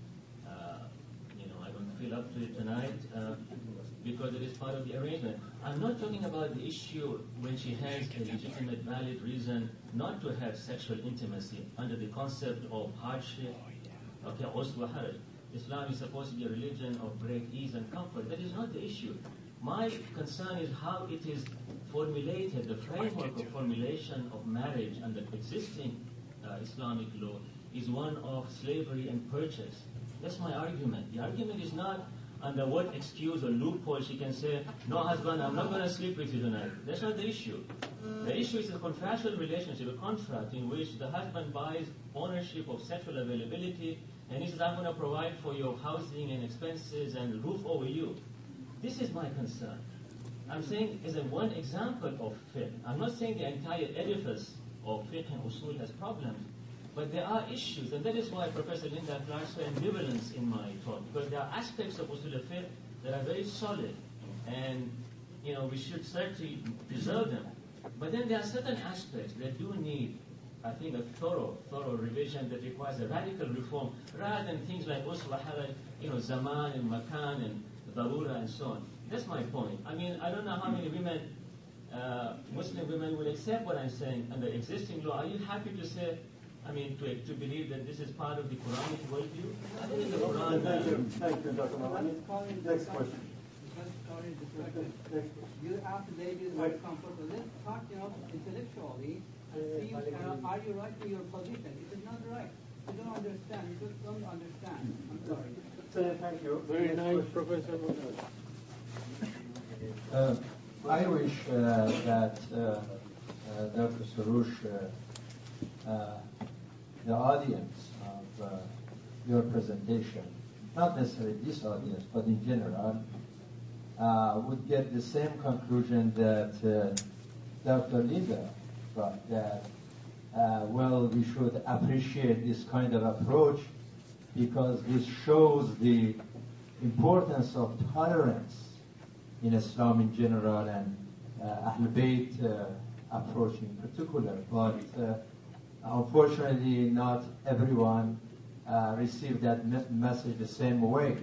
I don't feel up to it tonight because it is part of the arrangement. I'm not talking about the issue when she has a legitimate, valid reason not to have sexual intimacy under the concept of hardship, uswa haraj. Islam is supposed to be a religion of great ease and comfort. That is not the issue. My concern is how it is formulated, the framework of formulation of marriage under existing Islamic law is one of slavery and purchase. That's my argument. The argument is not under what excuse or loophole she can say, no husband, I'm not going to sleep with you tonight. That's not the issue. The issue is a contractual relationship, a contract in which the husband buys ownership of sexual availability and he says, I'm going to provide for your housing and expenses and roof over you. This is my concern. I'm saying as one example of fiqh. I'm not saying the entire edifice of fiqh and usul has problems, but there are issues, and that is why Professor Linda Clark saw ambivalence in my talk, because there are aspects of usul fiqh that are very solid, and we should certainly preserve them. But then there are certain aspects that do need, I think, a thorough revision that requires a radical reform, rather than things like uswa haraj, zaman and makan and darura and so on. That's my point. I mean, I don't know how many women, Muslim women, will accept what I'm saying under existing law. Are you happy to say, to believe that this is part of the Quranic worldview? I think in the Quran. Thank you, Dr. Mahani. Next question. You asked the ladies what comfort. Let's talk, intellectually. See, are you right in your position? It is not right. You don't understand. You just don't understand. I'm sorry. Thank you. Very nice, Professor. I wish that Dr. Soroush, the audience of your presentation, not necessarily this audience, but in general, would get the same conclusion that Dr. Linda got, that, we should appreciate this kind of approach because this shows the importance of tolerance in Islam in general and Ahlul Bayt approach in particular. But unfortunately, not everyone received that message the same way.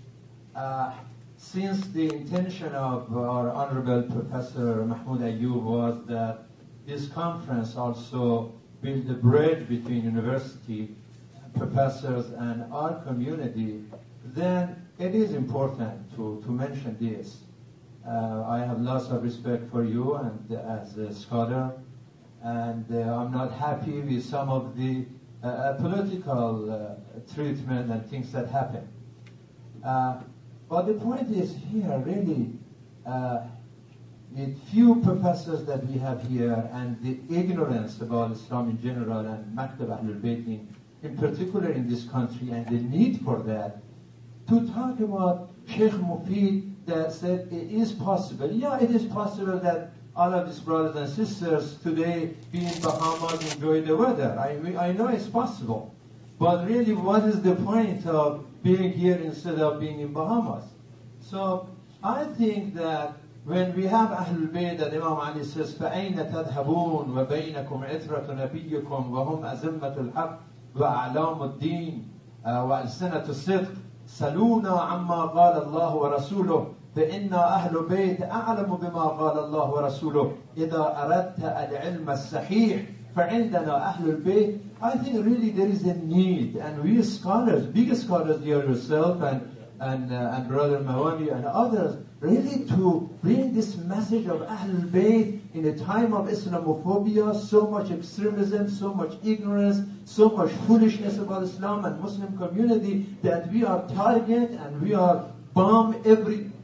Since the intention of our Honorable Professor Mahmoud Ayyub was that this conference also build a bridge between university professors and our community, then it is important to mention this. I have lots of respect for you and as a scholar, and I'm not happy with some of the political treatment and things that happen. But the point is here, really, the few professors that we have here and the ignorance about Islam in general and Maktab Ahlul Bayt in particular in this country and the need for that, to talk about Sheikh Mufid that said it is possible. Yeah, it is possible that all of these brothers and sisters today be in Bahamas enjoy the weather. I know it's possible. But really, what is the point of being here instead of being in Bahamas? So I think that when we have Ahlul Bayt, that Imam Ali says, فَأَيْنَ تَذْهَبُونَ وَبَيْنَكُمْ عِتْرَةُ نَبِيِّكُمْ وَهُمْ أَزِمَّةُ الْحَقِّ وَأَعْلَامُ الدِّينِ وَأَلْسِنَةُ الصِّدْقِ سَلُونَا عَمَّا قَالَ اللَّهُ وَرَسُولُهُ فإنا أهل بيت أعلم بما قال الله ورسوله إذا أردت العلم الصحيح فعندنا أهل البيت. I think really there is a need, and we scholars, big scholars here yourself and Brother Mawani and others, really to bring this message of Ahlul Bayt in a time of Islamophobia, so much extremism, so much ignorance, so much foolishness about Islam and Muslim community, that we are target and we are bombed every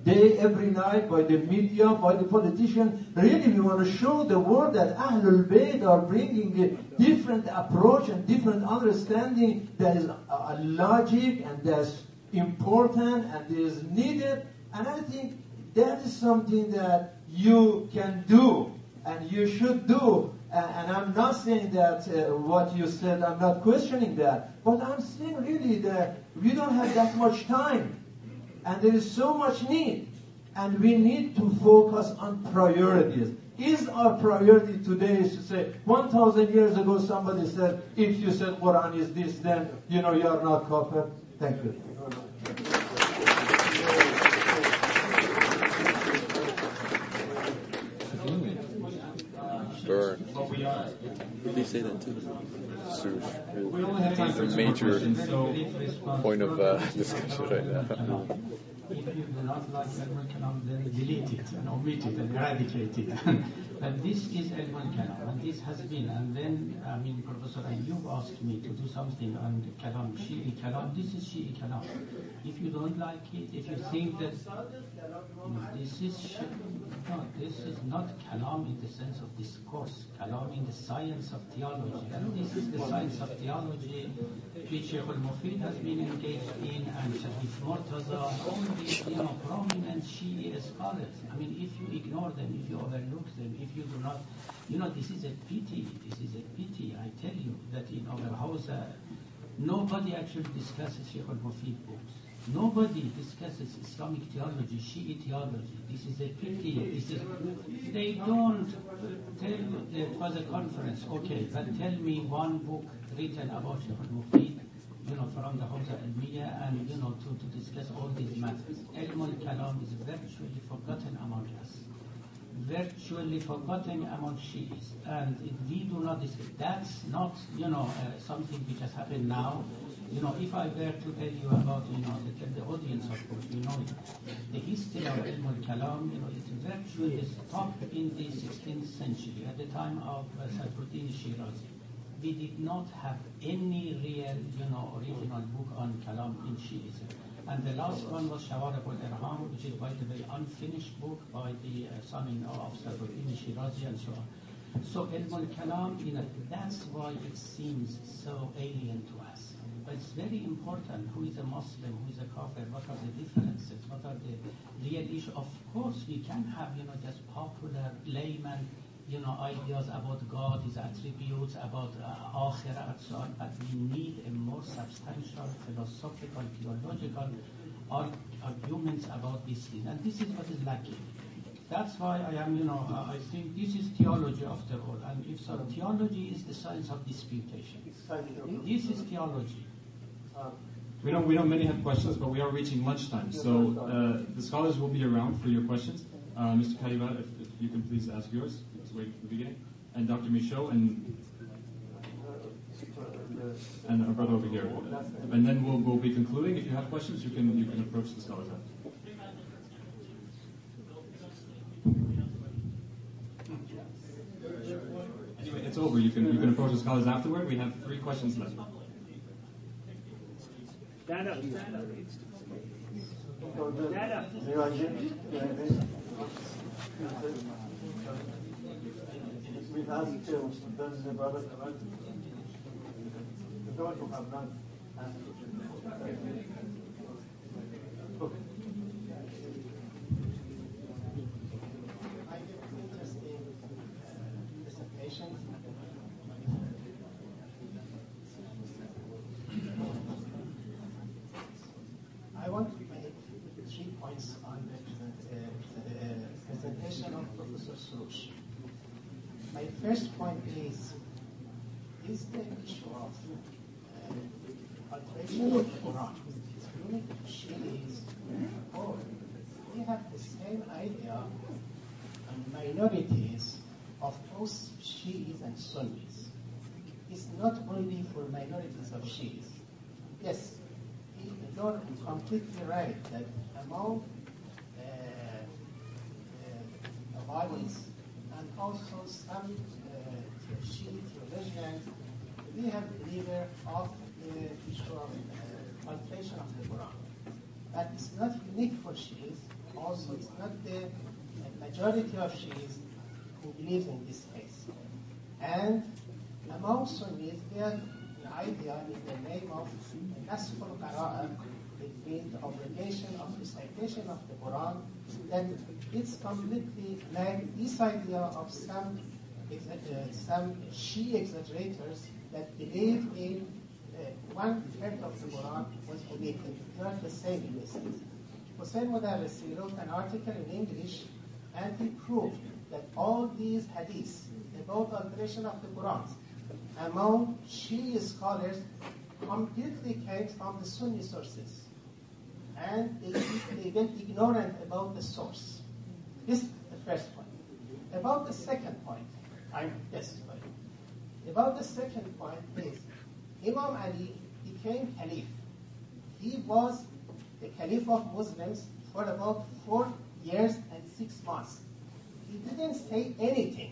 day, every night, by the media, by the politicians. Really, we want to show the world that Ahlul Bayt are bringing a different approach and different understanding that is a logic and that's important and is needed. And I think that is something that you can do and you should do. And I'm not saying that what you said, I'm not questioning that. But I'm saying really that we don't have that much time. And there is so much need. And we need to focus on priorities. Is our priority today is to say, 1,000 years ago somebody said, if you said Quran is this, then you are not kafir? Thank you. Burn. They say that too. We only have time for a major point of discussion right now. If you do not like Ilm al-Kalam, then delete it and omit it and eradicate it. But this is Ilm al-Kalam, and this has been. And then, Professor Ayyub asked me to do something on the Kalam, Shi'i Kalam. This is Shi'i Kalam. If you don't like it, if you think that this is not Kalam in the sense of discourse, Kalam in the science of theology. And this is the science of theology which Sheikh al-Mufid has been engaged in, and Sharif Murtaza, all these prominent Shi'i scholars. If you ignore them, if you overlook them, if you do not, this is a pity. This is a pity. I tell you that in our house, nobody actually discusses Sheikh al-Mufid books. Nobody discusses Islamic theology, Shi'i theology. This is a pity. They don't tell. It was a conference, okay, but tell me one book written about Sheikh al-Mufid, from the Hawza al-Miya, and to discuss all these matters. Ilm al-Kalam is virtually forgotten among us. Virtually forgotten among Shi'is. And if we do not discuss, that's not, something which has happened now. If I were to tell you about, the audience, of course, it. The history of Ilm al-Kalam, it virtually stopped in the 16th century, at the time of Sadruddin Shirazi. We did not have any real, original book on Kalam in Shi'ism. And the last one was Shawarib al-Irham, which is, by the way, unfinished book by the son-in-law of Sadruddin Shirazi and so on. So Ilm al-Kalam, that's why it seems so alien to us. But it's very important. Who is a Muslim? Who is a Kafir? What are the differences? What are the real issues? Of course, we can have, just popular layman, ideas about God, His attributes, about Akhirah, and so on. But we need a more substantial, philosophical, theological arguments about these things. And this is what is lacking. That's why I am, I think this is theology after all. And if so, theology is the science of disputation. This is theology. We know many have questions, but we are reaching lunchtime. So the scholars will be around for your questions. Mr. Kariba, if you can please ask yours. Let's wait for the beginning. And Dr. Michaud and our brother over here. And then we'll be concluding. If you have questions, you can approach the scholars after. Anyway, it's over. You can approach the scholars afterward. We have 3 questions left. Stand up. We asked does the brother correct? Those who have not asked. Okay. I get interesting presentations. I want to make 3 points on the presentation of Professor Soroush. My first point is the issue of alteration of the Quran. Shi'is, they have the same idea on minorities of both Shi'is and Sunnis. It's not only for minorities of Shi'is. Yes, you're completely right that among the Bibles and also some Shi'i theologians, we have believer of the issue of translation of the Quran. But it's not unique for Shi'is. also it's not the majority of Shiis who believes in this case. And among Sunnis, there is an idea in the name of Nasful Qara'a, it means the obligation of recitation of the Quran, that it's completely like this idea of some Shia exaggerators that believe in 1/3 of the Quran was omitted. They are the same in this case. Hussein Mudarrisi wrote an article in English and he proved that all these hadiths about alteration of the Quran among Shia scholars completely came from the Sunni sources. And they get ignorant about the source. This is the first point. About the second point, About the second point is, Imam Ali became Caliph. He was the Caliph of Muslims for about 4 years and 6 months. He didn't say anything,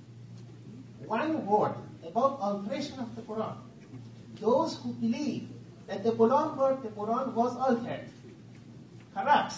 one word about alteration of the Quran. Those who believe that the Quran was altered, corrupt.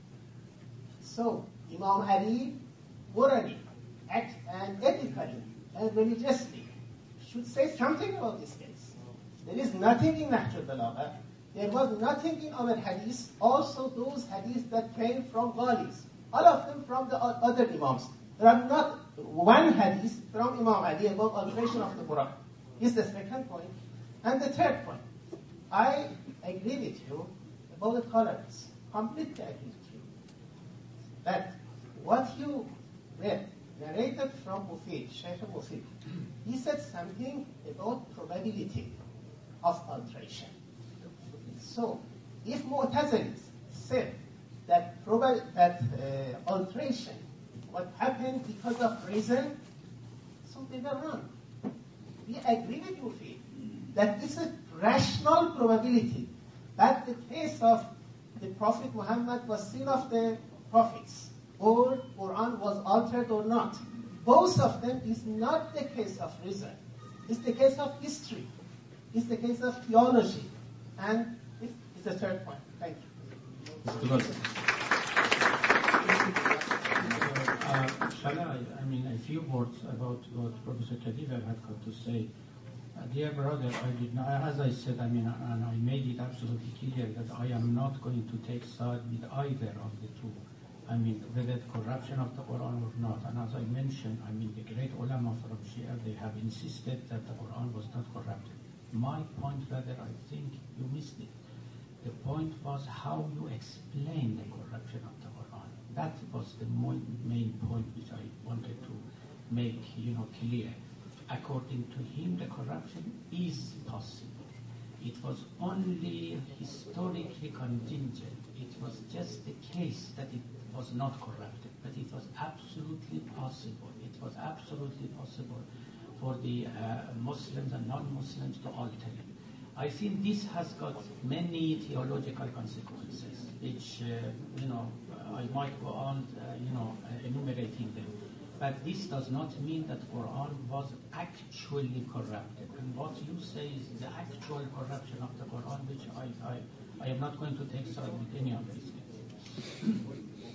So Imam Ali, morally and ethically and religiously, should say something about this case. There is nothing in Nahjul Balagha. There was nothing in our hadiths. Also those hadiths that came from Ghalis, all of them from the other Imams. There are not one hadith from Imam Ali about alteration of the Quran. This is the second point. And the third point, I agree with you about the tolerance. Completely agree with you. That what you read, narrated from Mufid, Shaykh Mufid, he said something about probability of alteration. So, if Mu'tazilis said that alteration, what happened because of reason, so they were wrong. We agree with Mufid that it's a rational probability that the case of the Prophet Muhammad was sin of the prophets, or Quran was altered or not. Both of them is not the case of reason. It's the case of history. It's the case of theology. And it's the third point. Thank you. Shall a few words about what Professor Khadiva had got to say. Dear brother, I did not, as I said, and I made it absolutely clear that I am not going to take side with either of the two. Whether corruption of the Quran or not. And as I mentioned, the great ulama from Shia, they have insisted that the Quran was not corrupted. My point, rather, I think you missed it. The point was how you explain the corruption of the Quran. That was the main point which I wanted to make, clear. According to him, the corruption is possible. It was only historically contingent. It was just the case that it was not corrupted, but it was absolutely possible. It was absolutely possible for the Muslims and non-Muslims to alter it. I think this has got many theological consequences, which, I might go on, enumerating them. But this does not mean that Quran was actually corrupted. And what you say is the actual corruption of the Quran, which I am not going to take side with any of these things.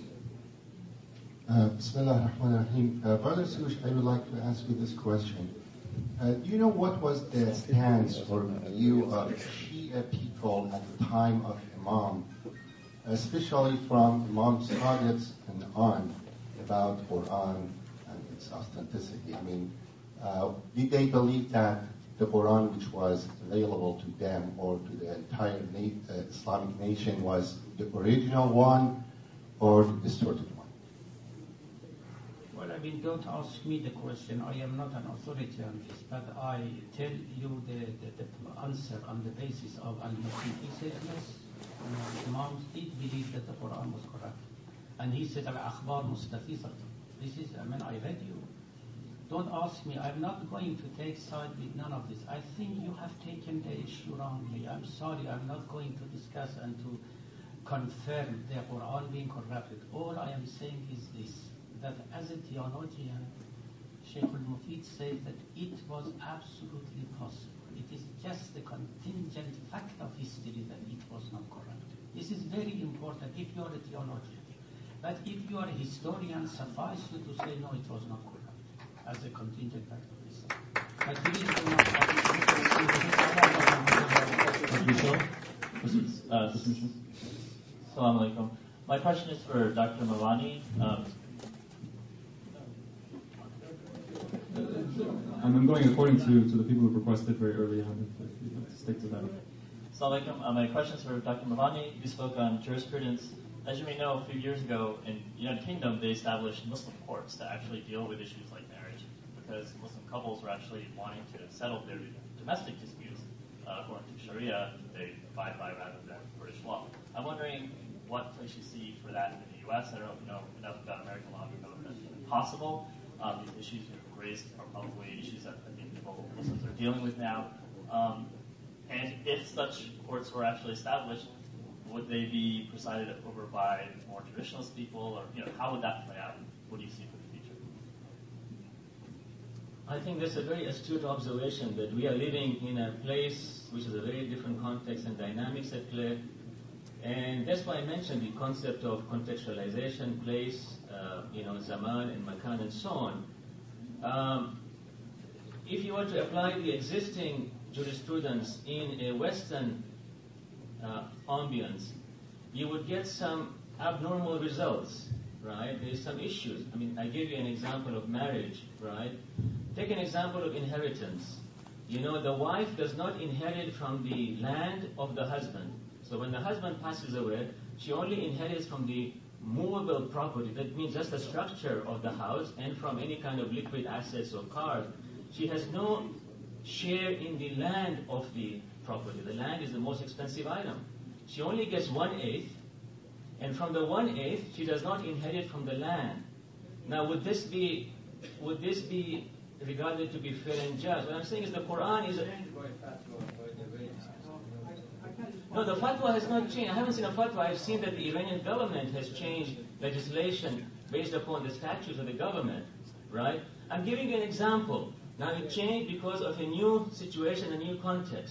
Bismillah ar-Rahman ar-Rahim. Brother Sush, I would like to ask you this question. Do you know what was the stance or view of Shia people at the time of Imam, especially from Imam Sadiq and on, about Quran and its authenticity? Did they believe that the Quran, which was available to them or to the entire Islamic nation, was the original one or the distorted one? Well, don't ask me the question. I am not an authority on this, but I tell you the answer on the basis of Al-Mufid. He said, yes, Imams did believe that the Quran was corrupt. And he said, Al-Akhbar Mustafizat. This is, I read you. Don't ask me. I'm not going to take side with none of this. I think you have taken the issue wrongly. I'm sorry. I'm not going to discuss and to confirm the Quran being corrupted. All I am saying is this, that as a theologian, Shaykh al-Mufid says that it was absolutely possible. It is just the contingent fact of history that it was not corrupted. This is very important if you are a theologian. But if you are a historian, suffice you to say, no, it was not Quran, as a contingent factor. But please do not... Assalamu alaikum. My question is for Dr. Mavani. I'm going according to the people who requested very early on, if you'd like to stick to that. Assalamu alaikum. My question is for Dr. Mavani. You spoke on jurisprudence. As you may know, a few years ago in the United Kingdom, they established Muslim courts to actually deal with issues like marriage, because Muslim couples were actually wanting to settle their domestic disputes according to Sharia. They abide by rather than British law. I'm wondering what place you see for that in the U.S. I don't know if you know enough about American law to know if that's even possible. These issues you've raised are probably issues that I think Muslims are dealing with now. And if such courts were actually established, would they be presided over by more traditionalist people, or how would that play out? What do you see for the future? I think that's a very astute observation, that we are living in a place which is a very different context and dynamics at play. And that's why I mentioned the concept of contextualization, place, zaman and makan and so on. If you were to apply the existing jurisprudence in a Western ambience, you would get some abnormal results, right? There's some issues. I mean, I gave you an example of marriage, right? Take an example of inheritance. The wife does not inherit from the land of the husband. So when the husband passes away, she only inherits from the movable property. That means just the structure of the house and from any kind of liquid assets or cars. She has no share in the land of the property. The land is the most expensive item. She only gets 1/8, and from the 1/8, she does not inherit from the land. Now, would this be regarded to be fair and just? What I'm saying is the Quran is... No, the fatwa has not changed. I haven't seen a fatwa. I've seen that the Iranian government has changed legislation based upon the statutes of the government, right? I'm giving you an example. Now it changed because of a new situation, a new context.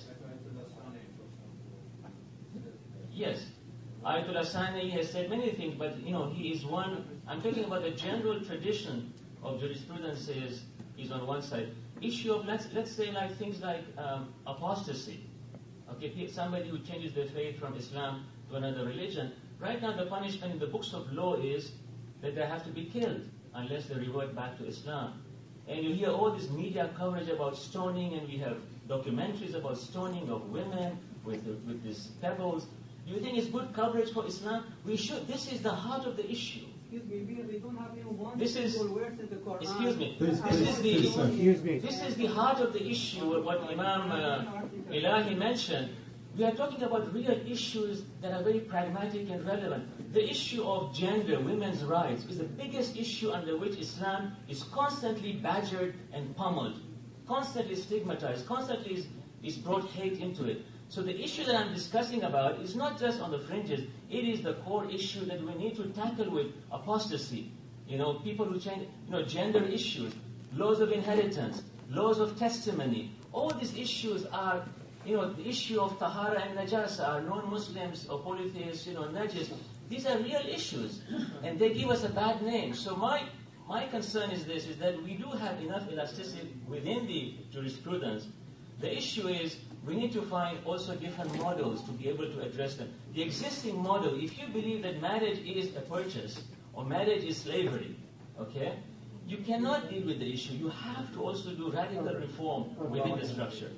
Yes, Ayatollah Sani has said many things, but he is one. I'm talking about the general tradition of jurisprudence is on one side. Issue of let's say like things like apostasy. Okay, somebody who changes their faith from Islam to another religion. Right now, the punishment in the books of law is that they have to be killed unless they revert back to Islam. And you hear all this media coverage about stoning, and we have documentaries about stoning of women with these pebbles. Do you think it's good coverage for Islam? We should. This is the heart of the issue. Excuse me, we don't have even one this is, words in the Quran. Excuse me. Please, this is the heart of the issue, what Imam Ilahi mentioned. We are talking about real issues that are very pragmatic and relevant. The issue of gender, women's rights, is the biggest issue under which Islam is constantly badgered and pummeled, constantly stigmatized, constantly is brought hate into it. So the issue that I'm discussing about is not just on the fringes. It is the core issue that we need to tackle with apostasy. People who change, gender issues, laws of inheritance, laws of testimony. All these issues are, the issue of tahara and najasa, are non-Muslims or polytheists, najis. These are real issues, and they give us a bad name. So my concern is this, is that we do have enough elasticity within the jurisprudence. The issue is we need to find also different models to be able to address them. The existing model, if you believe that marriage is a purchase or marriage is slavery, okay, you cannot deal with the issue. You have to also do radical reform within the structure.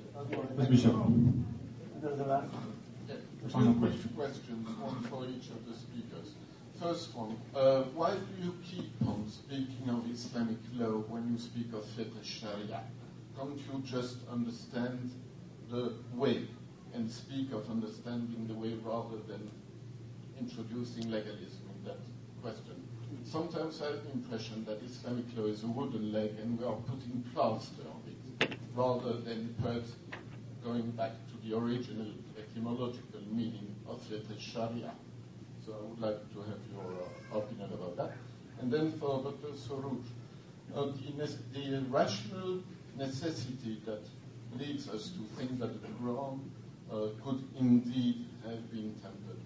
Two questions, one for each of the speakers. First one, why do you keep on speaking of Islamic law when you speak of fiqh al-Sharia? Can't you just understand the way and speak of understanding the way rather than introducing legalism in that question? Sometimes I have the impression that Islamic law is a wooden leg and we are putting plaster on it rather than going back to the original etymological meaning of fiqh al-Sharia. So I would like to have your opinion about that. And then for Dr. Soroush, the rational necessity that leads us to think that the Quran could indeed have been tampered with and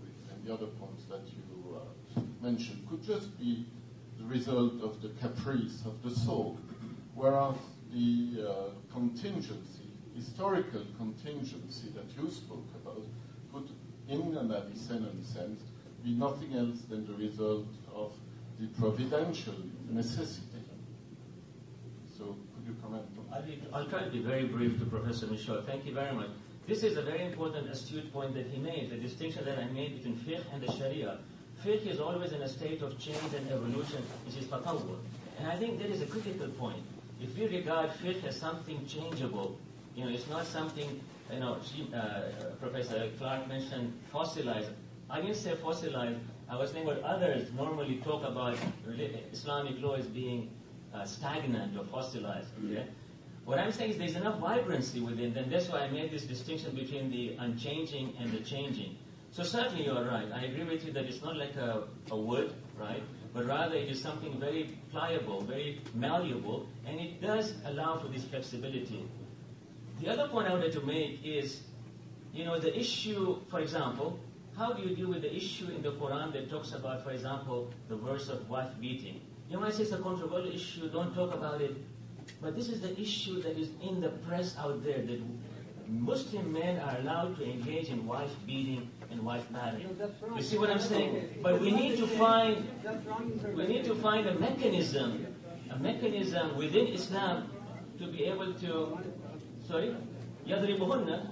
the other points that you mentioned could just be the result of the caprice of the soul, whereas the historical contingency that you spoke about could, in an Avicennan sense, be nothing else than the result of the providential necessity. So could you comment on that? I'll try to be very brief to Professor Michaud. Thank you very much. This is a very important, astute point that he made, the distinction that I made between fiqh and the sharia. Fiqh is always in a state of change and evolution, which is tatawwur. And I think that is a critical point. If we regard fiqh as something changeable, it's not something, Professor Clark mentioned fossilized. I didn't say fossilized. I was saying what others normally talk about Islamic law as being stagnant or fossilized. Okay? What I'm saying is there's enough vibrancy within, and that's why I made this distinction between the unchanging and the changing. So certainly you're right. I agree with you that it's not like a wood, right? But rather it is something very pliable, very malleable, and it does allow for this flexibility. The other point I wanted to make is, the issue, for example, how do you deal with the issue in the Quran that talks about, for example, the verse of wife beating? You might say it's a controversial issue, don't talk about it. But this is the issue that is in the press out there, that Muslim men are allowed to engage in wife beating and wife battering. You see what I'm saying? But we need to find a mechanism within Islam to be able to, sorry? يَضْرِبُهُنَّ.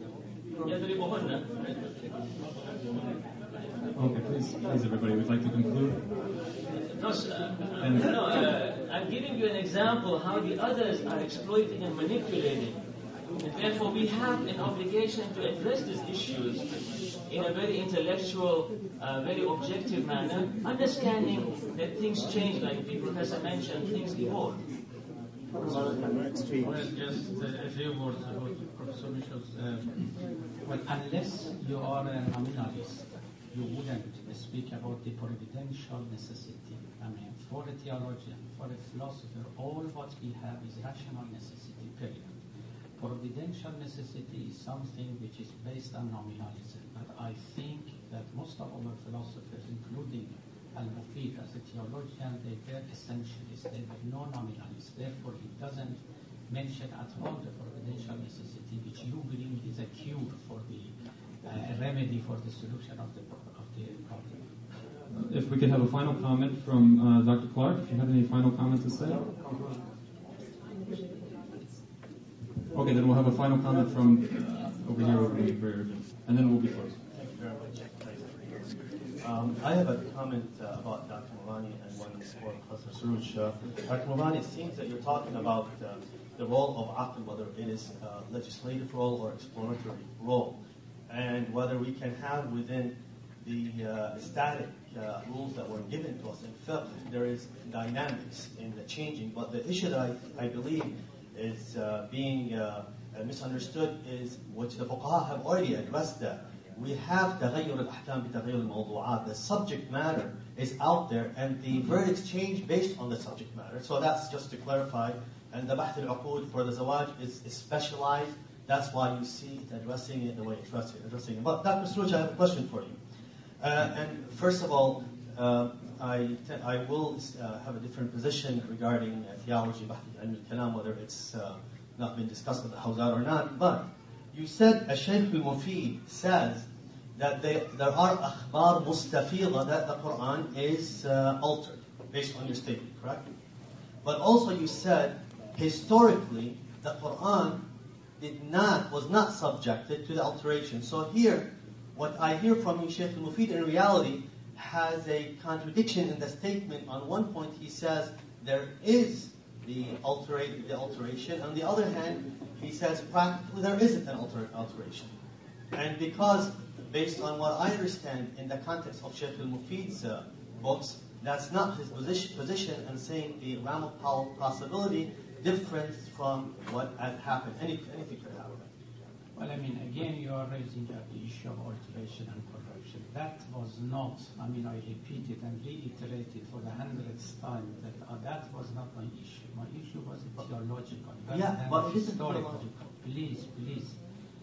Okay, please, everybody, we'd like to conclude. I'm giving you an example how the others are exploiting and manipulating. And therefore, we have an obligation to address these issues in a very intellectual, very objective manner, understanding that things change, like the professor mentioned, things evolve. Well, just a few words about Professor Michaud's. Unless you are a nominalist, you wouldn't speak about the providential necessity. For a theologian, for a philosopher, all what we have is rational necessity, period. Providential necessity is something which is based on nominalism. But I think that most of our philosophers, including Al-Mufid as a theologian, they were essentialists, they were no-nominalists. Therefore, he doesn't mention at all the providential necessity, which you believe is a cure for a remedy for the solution of the problem. If we could have a final comment from Dr. Clark, if you have any final comments to say. Okay, then we'll have a final comment from over here, and then we'll be closed. Thank you very much. I have a comment about Dr. Mawani and one for Professor Suruj. Dr. Mawani, it seems that you're talking about the role of aql, whether it is a legislative role or exploratory role, and whether we can have within the static rules that were given to us in fiqh, there is dynamics in the changing. But the issue that I believe is being misunderstood is, which the fuqaha have already addressed that. We have تغير الأحكام بتغير الموضوعات. The subject matter is out there, and the verdicts change based on the subject matter. So that's just to clarify. And the Bahth al-Uqud for the Zawaj is specialized. That's why you see it addressing it the way it's addressing it. But Dr. Suruj, I have a question for you. And first of all, I will have a different position regarding theology, Bahth al-Kalam, whether it's not been discussed with the Hawzat or not. But you said, Shaykh al-Mufid says that there are akhbar mustafida, that the Quran is altered, based on your statement, correct? But also you said, historically, the Quran was not subjected to the alteration. So here, what I hear from you, Shaykh al-Mufid, in reality, has a contradiction in the statement. On one point, he says there is the alteration. On the other hand, he says practically there isn't an alteration. And because, based on what I understand in the context of Shaykh al-Mufid's books, that's not his position, and saying the realm of possibility different from what had happened. Anything could happen. Well, again, you are raising the issue of alteration and corruption. That was not, I repeated and reiterated for the 100th time that was not my issue. My issue was theological. Yeah, but it isn't historical. Please.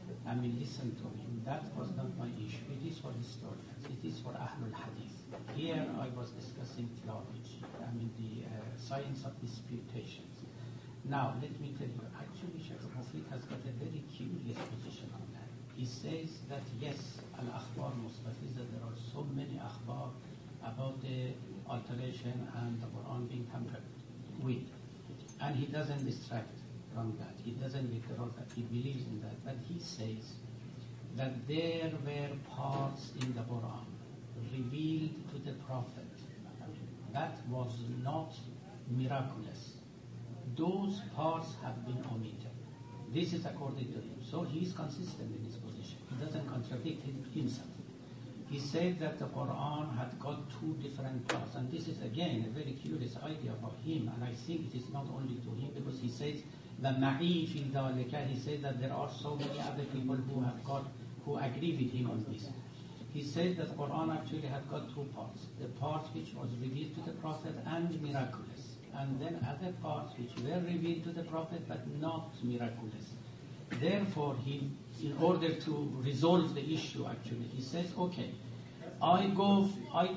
listen to him. That was not my issue. It is for historians. It is for Ahlul Hadith. Here I was discussing theology, the science of disputations. Now, let me tell you, actually Sheikh Mufid has got a very curious position on that. He says that yes, al-akhbar mustafiza, there are so many akhbar about the alteration and the Quran being tampered with. And he doesn't distract from that. He doesn't withdraw that. He believes in that. But he says that there were parts in the Quran revealed to the Prophet that was not miraculous. Those parts have been omitted. This is according to him. So he is consistent in his position. He doesn't contradict himself. He said that the Quran had got two different parts. And this is again a very curious idea about him. And I think it is not only to him, because he says the ma'i fi dhalika, he says that there are so many other people who agree with him on this. He said that the Quran actually had got two parts. The part which was revealed to the Prophet and miraculous. And then other parts which were revealed to the Prophet but not miraculous. Therefore, he, in order to resolve the issue, actually, he says, okay, I go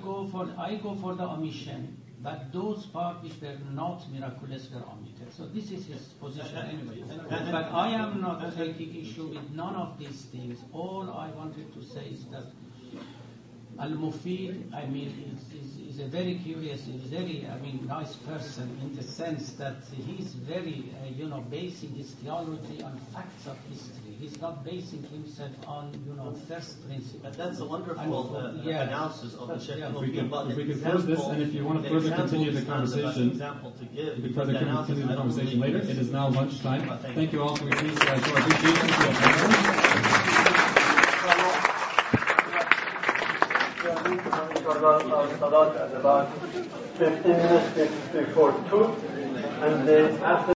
for the omission, but those parts which were not miraculous were omitted. So this is his position anyway. But I am not taking issue with none of these things. All I wanted to say is that Al-Mufid, is a very curious, very, nice person in the sense that he's very, basing his theology on facts of history. He's not basing himself on, first principles. But that's a wonderful analysis of the Sheikh Mufid. If we could close this, and if you want to further continue the conversation, we could further continue the conversation later. It is now lunchtime. Thank you all for your appreciation to your attendance. At about 15 minutes before 2, and then after